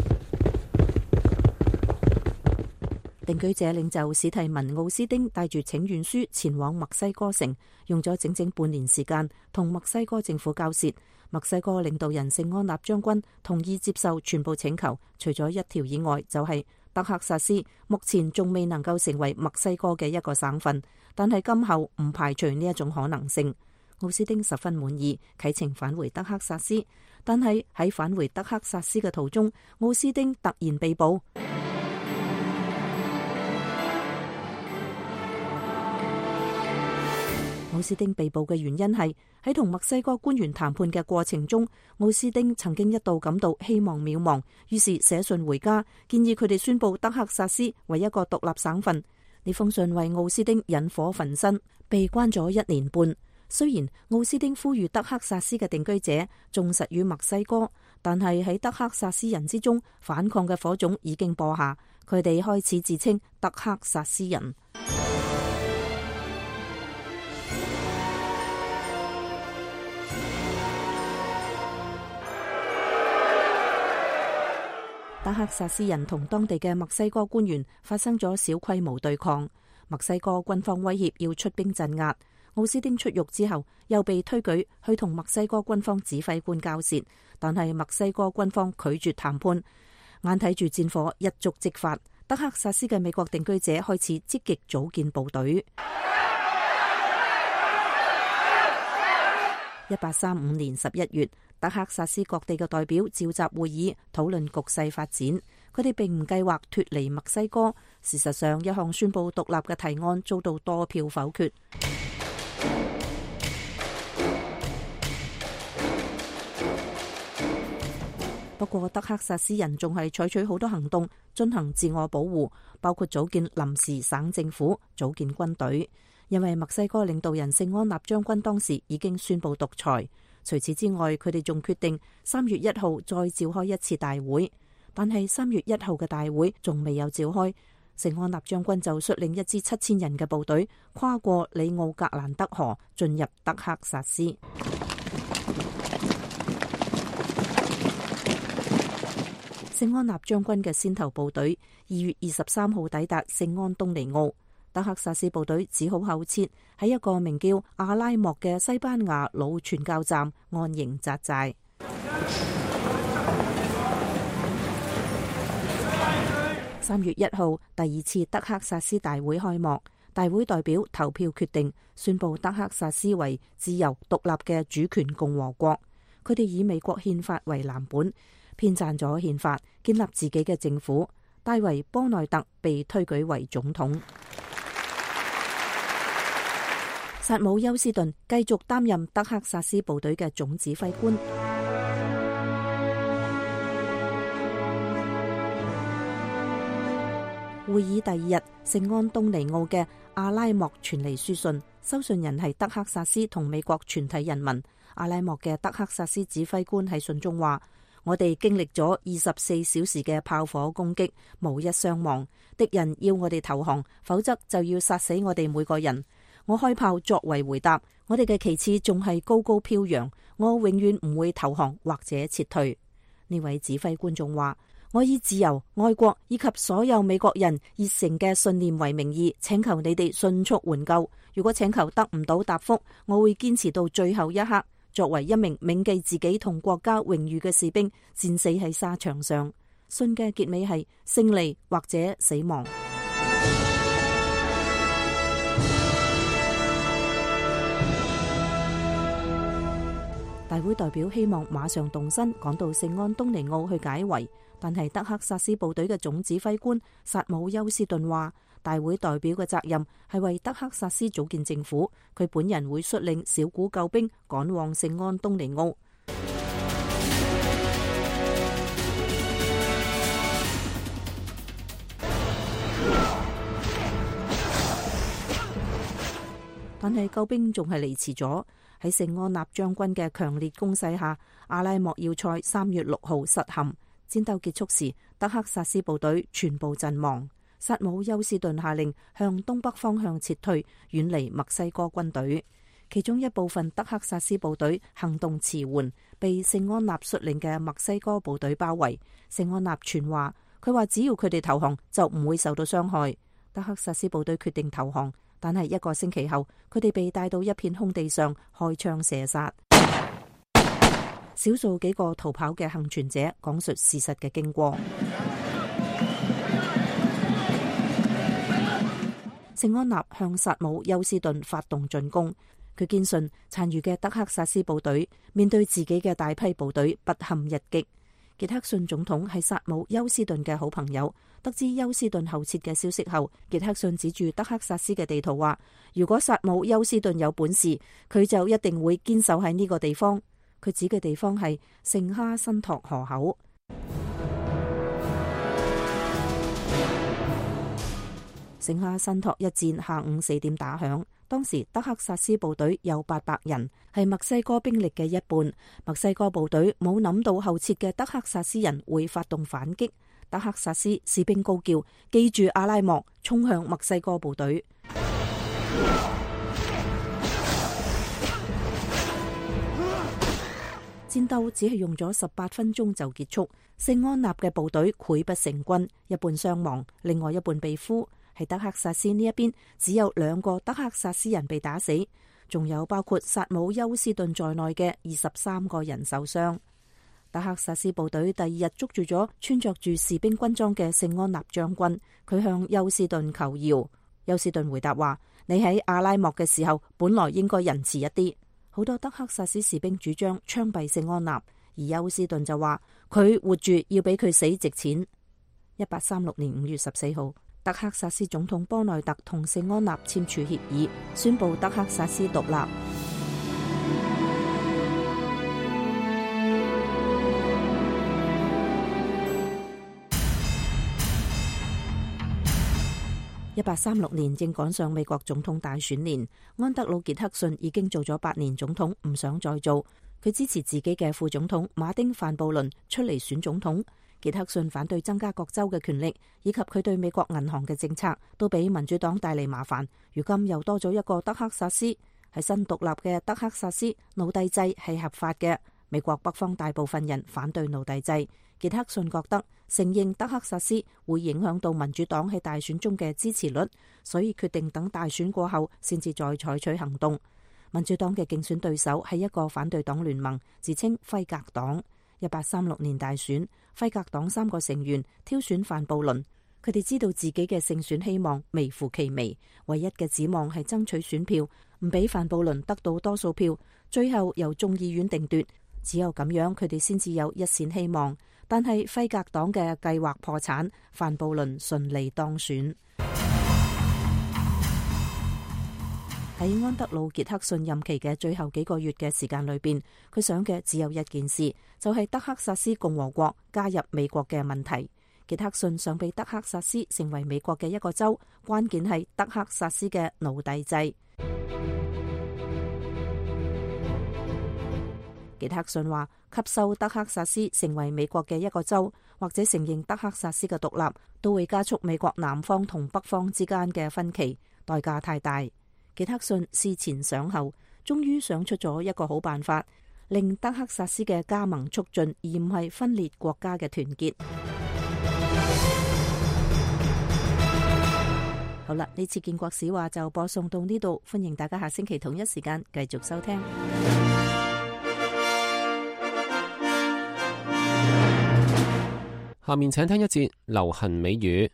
定居者領袖史提文奧斯丁帶住請願書前往墨西哥城，用咗整整半年時間同墨西哥政府交涉。墨西哥領導人聖安納將軍同意接受全部請求，除咗一條以外，就係德克薩斯目前仲未能夠成為墨西哥嘅一個省份，但係今後唔排除呢一種可能性。奧斯丁十分滿意，啟程返回德克薩斯，但係喺返回德克薩斯嘅途中，奧斯丁突然被捕。奧斯丁被捕嘅原因係喺同墨西哥官員談判嘅過程中，奧斯丁曾經一度感到希望渺茫，於是寫信回家，建議佢哋宣布德克薩斯為一個獨立省份。呢封信為奧斯丁引火焚身，被關咗1年半。雖然奧斯丁呼籲德克薩斯嘅定居者忠實於墨西哥，但係喺德克薩斯人之中，反抗嘅火種已經播下，佢哋開始自稱德克薩斯人。 德克薩斯人同當地嘅墨西哥官員發生咗小規模對抗，墨西哥軍方威脅要出兵鎮壓。奧斯丁出獄之後，又被推舉去同墨西哥軍方指揮官交涉，但係墨西哥軍方拒絕談判。眼睇住戰火一觸即發，德克薩斯嘅美國定居者開始積極組建部隊。1835年11月，德克薩斯各地嘅代表召集會議，討論局勢發展。佢哋並唔計劃脫離墨西哥。事實上，一項宣布獨立嘅提案遭到多票否決。不過，德克薩斯人仲係採取好多行動進行自我保護，包括組建臨時省政府、組建軍隊。因為墨西哥領導人聖安納將軍當時已經宣布獨裁。除此之外，佢哋仲決定3月1號再召開一次大會。但係3月1號嘅大會仲未有召開，聖安納將軍就率領一支7000人嘅部隊跨過里奧格蘭德河進入德克薩斯。聖安納將軍嘅先頭部隊2月23號抵達聖安東尼奧。德克薩斯部隊只好後撤，喺一個名叫阿拉莫嘅西班牙老傳教站安營紮寨。3月1號，第2次德克薩斯大會開幕，大會代表投票決定宣布德克薩斯為自由獨立嘅主權共和國。佢哋以美國憲法為藍本，編撰咗憲法，建立自己嘅政府。戴維·波內特被推舉為總統。薩姆·休斯頓繼續擔任德克薩斯部隊嘅總指揮官。會議第2日，聖安東尼奧嘅阿拉莫傳嚟書信，收信人係德克薩斯同美國全體人民。阿拉莫嘅德克薩斯指揮官喺信中話：我哋經歷咗24小時嘅炮火攻擊，無一傷亡。敵人要我哋投降，否則就要殺死我哋每個人。我開炮作為回答，我哋嘅旗幟仲係高高飄揚，我永遠唔會投降或者撤退。呢位指揮官仲話：我以自由、愛國以及所有美國人熱誠嘅信念為名義，請求你哋迅速援救。如果請求得唔到答覆，我會堅持到最後一刻，作為一名銘記自己同國家榮譽嘅士兵，戰死喺沙場上。信嘅結尾係勝利或者死亡。大會代表希望馬上動身趕到聖安東尼奧去解圍，但係德克薩斯部隊嘅總指揮官薩姆休斯頓話，大會代表嘅責任係為德克薩斯組建政府，佢本人會率領小股救兵趕往聖安東尼奧。但係救兵仲係嚟遲咗。喺聖安納將軍嘅強烈攻勢下，阿拉莫要塞3月6號失陷。戰鬥結束時，德克薩斯部隊全部陣亡。薩姆休斯頓下令向東北方向撤退，遠離墨西哥軍隊。其中一部分德克薩斯部隊行動遲緩，被聖安納率領嘅墨西哥部隊包圍。聖安納傳話，佢話只要佢哋投降，就唔會受到傷害。德克薩斯部隊決定投降。但係1個星期後，佢哋被帶到一片空地上開槍射殺。少數幾個逃跑嘅幸存者講述事實嘅經過。聖安納向薩姆休斯頓發動進攻，佢堅信殘餘嘅德克薩斯部隊面對自己嘅大批部隊不堪一擊。傑克遜總統係薩姆休斯頓嘅好朋友，得知休斯頓後撤嘅消息後，傑克遜指住德克薩斯嘅地圖話：如果薩姆休斯頓有本事，佢就一定會堅守喺呢個地方。佢指嘅地方係聖哈辛托河口。聖哈辛托一戰下午4點打響，當時德克薩斯部隊有800人，係墨西哥兵力嘅一半。墨西哥部隊冇諗到後撤嘅德克薩斯人會發動反擊。德克薩斯士兵高叫：記住阿拉莫，衝向墨西哥部隊。戰鬥只係用咗18分鐘就結束。 聖安納嘅部隊潰不成軍，一半傷亡，另外一半被俘。喺德克薩斯呢一邊，只有2個德克薩斯人被打死，仲有包括薩姆休斯頓在內嘅23個人受傷。德克薩斯部隊第2日捉住咗穿着住士兵軍裝嘅聖安納將軍，佢向休斯頓求饒。休斯頓回答話：你喺阿拉莫嘅時候，本來應該仁慈一啲。好多德克薩斯士兵主張槍斃聖安納，而休斯頓就話佢活住要比佢死值錢。1836年5月14號，德克薩斯總統波內特同聖安納簽署協議，宣布德克薩斯獨立。1836年正趕上美國總統大選年，安德魯傑克遜已經做咗8年總統，唔想再做。佢支持自己嘅副總統馬丁范布倫出嚟選總統。傑克遜反對增加各州嘅權力，以及佢對美國銀行嘅政策都俾民主黨帶嚟麻煩。如今又多咗一個德克薩斯，喺新獨立嘅德克薩斯，奴隸制係合法嘅。美國北方大部分人反對奴隸制。傑克遜覺得承認德克薩斯會影響到民主黨喺大選中嘅支持率，所以決定等大選過後先至再採取行動。民主黨嘅競選對手係一個反對黨聯盟，自稱輝格黨。1836年大選，輝格黨3個成員挑選范布倫，佢哋知道自己嘅勝選希望微乎其微，唯一嘅指望係爭取選票，唔俾范布倫得到多數票，最後由眾議院定奪。只有咁樣，佢哋先至有一線希望。但係輝格黨嘅計劃破產，范布倫順利當選。喺安德魯傑克遜任期嘅最後幾個月嘅時間裏邊，佢想嘅只有一件事，就係德克薩斯共和國加入美國嘅問題。傑克遜想俾德克薩斯成為美國嘅一個州，關鍵係德克薩斯嘅奴隸制。傑克遜話：吸收德克薩斯成為美國嘅一個州，或者承認德克薩斯嘅獨立，都會加速美國南方同北方之間嘅分歧，代價太大。傑克遜思前想後，終於想出咗一個好辦法，令德克薩斯嘅加盟促進，而唔係分裂國家嘅團結。好啦，呢次建國史話就播送到呢度，歡迎大家下星期同一時間繼續收聽。 下面請聽一節流行美語。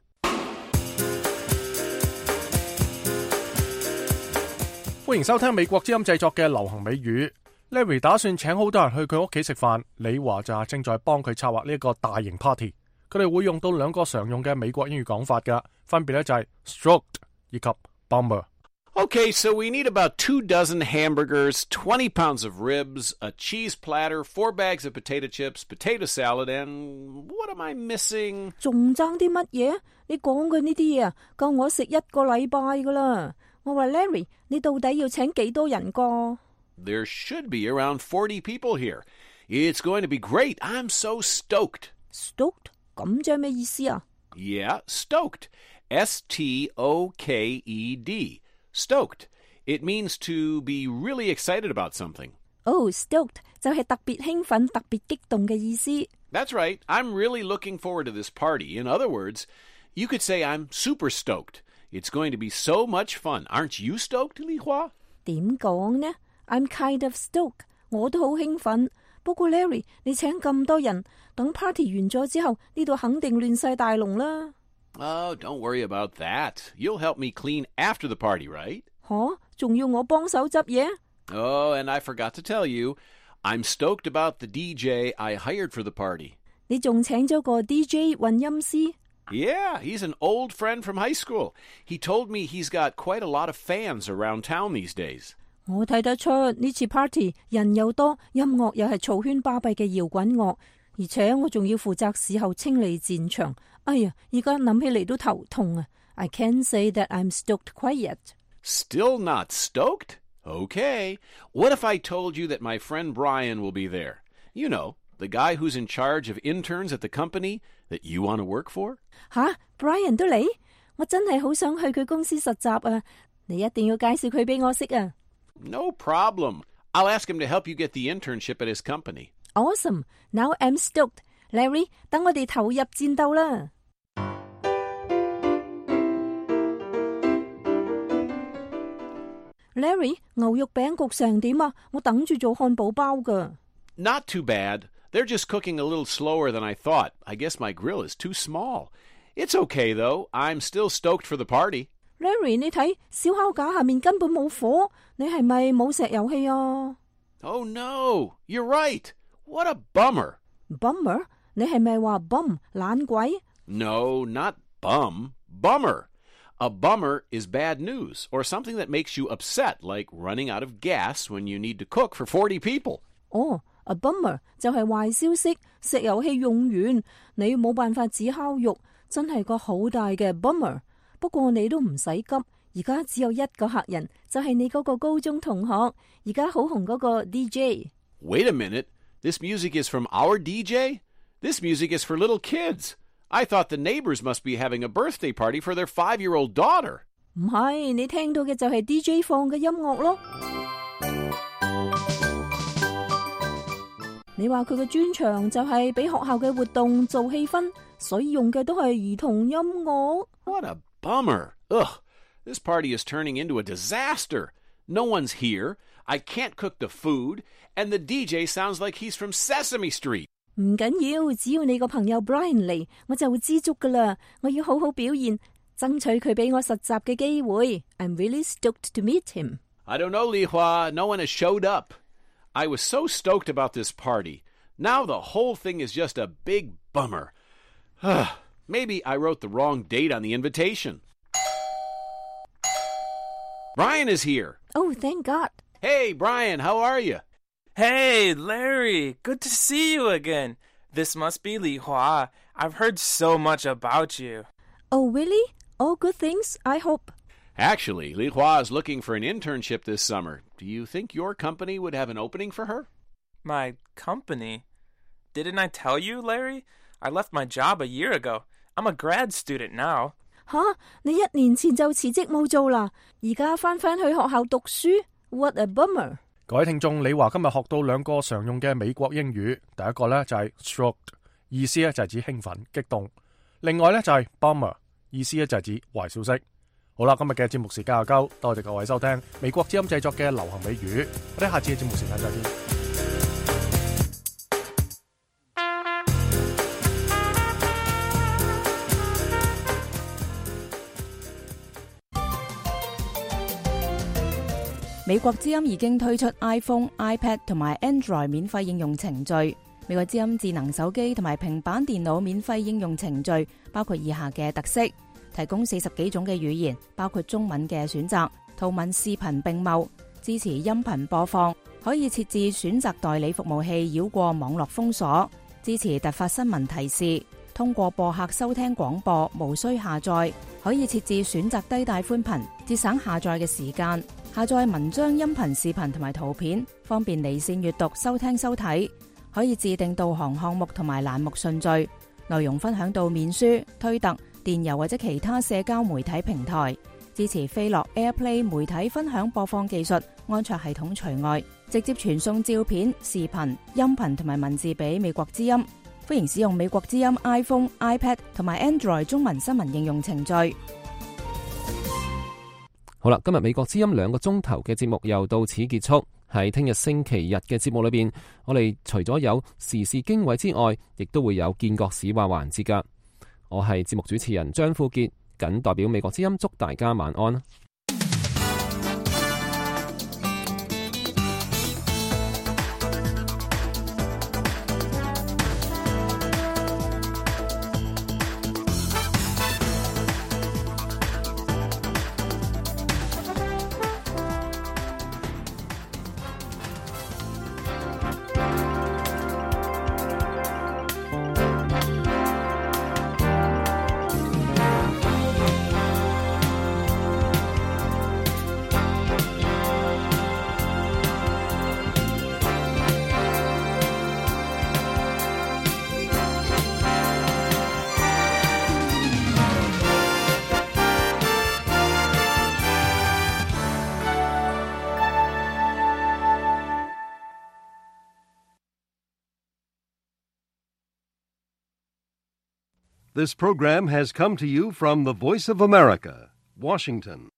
歡迎收聽美國之音製作嘅流行美語。Larry 打算請好多人去佢屋企食飯，李華就正在幫佢策劃呢一個大型 party。佢哋會用到2個常用嘅美國英語講法㗎，分別咧就係 stroked 以及 bummer。 Okay, so we need about 24 hamburgers, 20 pounds of ribs, a cheese platter, 4 bags of potato chips, potato salad, and what am I missing? 仲爭啲乜嘢？你講嘅呢啲嘢啊，夠我食1個禮拜噶啦。我話 Larry， 你到底要請幾多人個？ There should be around 40 people here. It's going to be great. I'm so stoked. Stoked？ 咁即係咩意思啊？ Yeah, stoked. S-T-O-K-E-D. Stoked. It means to be really excited about something. Oh, stoked 就係特別興奮、特別激動嘅意思。 That's right. I'm really looking forward to this party. In other words, you could say I'm super stoked. It's going to be so much fun. Aren't you stoked, Li Hua? 點講呢？ I'm kind of stoked. 我都好興奮。不過 Larry， 你請咁多人，等 party 完咗之後，呢度肯定亂晒大龍啦。 Oh, don't worry about that. You'll help me clean after the party, right? 吓，仲要我幫手執嘢？ Oh, and I forgot to tell you, I'm stoked about the DJ I hired for the party. 你仲請咗個 DJ 混音師？ Yeah, he's an old friend from high school. He told me he's got quite a lot of fans around town these days. 我睇得出呢次 party 人又多，音樂又係嘈喧巴閉嘅搖滾樂，而且我仲要負責事後清理戰場。哎呀，而家諗起嚟都頭痛啊 ！I can't say that I'm stoked quite yet. Still not stoked? Okay. What if I told you that my friend Brian will be there? You know, the guy who's in charge of interns at the company that you want to work for? 吓 ，Brian 都嚟？我真係好想去佢公司實習啊！你一定要介紹佢俾我識啊！ No problem. I'll ask him to help you get the internship at his company. Awesome. Now I'm stoked. Larry， 等我哋投入戰鬥啦。Larry， 牛肉餅焗成點啊？我等住做漢堡包㗎。 Not too bad. They're just cooking a little slower than I thought. I guess my grill is too small. It's okay, though. I'm still stoked for the party. Larry， 你睇燒烤架下面根本冇火，你係咪冇石油氣啊？ Oh, no. You're right. What a bummer. Bummer？ 你係咪話 bum 懶鬼？ No, not bum. Bummer. A bummer is bad news, or something that makes you upset, like running out of gas when you need to cook for 40 people. 哦，a bummer 就係壞消息，石油氣用完，你冇辦法煮烤肉，真係個好大嘅 bummer。不過你都唔使急，而家只有一個客人，就係你嗰個高中同學，而家好紅嗰個 DJ。 Wait a minute. This music is from our DJ? This music is for little kids. I thought the neighbors must be having a birthday party for their 5-year-old daughter. 唔係，你聽到嘅就係 DJ 放嘅音樂咯。你話佢嘅專長就係俾學校嘅活動做氣氛，所以用嘅都係兒童音樂。 What a bummer. Ugh, this party is turning into a disaster. No one's here. I can't cook the food, and the DJ sounds like he's from Sesame Street. 唔緊要，只要你個朋友 Brian 嚟，我就會知足噶啦。我要好好表現，爭取佢俾我實習嘅機會。I'm really stoked to meet him. I don't know, Li Hua. No one has showed up. I was so stoked about this party. Now the whole thing is just a big bummer. Maybe I wrote the wrong date on the invitation. Brian is here. Oh, thank God. Hey, Brian, how are you? Hey, Larry. Good to see you again. This must be Li Hua. I've heard so much about you. Oh, really? All good things, I hope. Actually, Li Hua is looking for an internship this summer. Do you think your company would have an opening for her? My company? Didn't I tell you, Larry? I left my job a year ago. I'm a grad student now. 吓，你1年前就辭職冇做啦，而家返去學校讀書 ？What a bummer！ 各位聽眾，李華今日學到2個常用嘅美國英語，第一個呢就係 stoked， 意思呢就係指興奮、激動；另外呢就係 bummer， 意思呢就係指壞消息。好啦，今日嘅節目時間又夠，多謝各位收聽美國之音製作嘅流行美語，我哋下次嘅節目時間再見。 美國之音已經推出 iPhone、iPad 同埋 Android 免費應用程序。美國之音智能手機同埋平板電腦免費應用程序包括以下嘅特色：提供40幾種嘅語言，包括中文嘅選擇，圖文視頻並茂，支持音頻播放，可以設置選擇代理服務器繞過網絡封鎖，支持突發新聞提示，通過播客收聽廣播，無需下載，可以設置選擇低帶寬頻，節省下載嘅時間。下載文章、音頻、視頻同埋圖片，方便離線閱讀、收聽收睇。可以自定導航項目同埋欄目順序，內容分享到面書、推特、電郵或者其他社交媒體平台。支持飛樂 AirPlay 媒體分享播放技術，安卓系統除外。直接傳送照片、視頻、音頻同埋文字俾美國之音。歡迎使用美國之音 iPhone、iPad 同埋 Android 中文新聞應用程序。 好啦，今日美國之音2個鐘頭嘅節目又到此結束。喺聽日星期日嘅節目裏邊，我哋除咗有時事經緯之外，亦都會有見國史話環節噶。我係節目主持人張富傑，謹代表美國之音祝大家晚安。 This program has come to you from the Voice of America, Washington.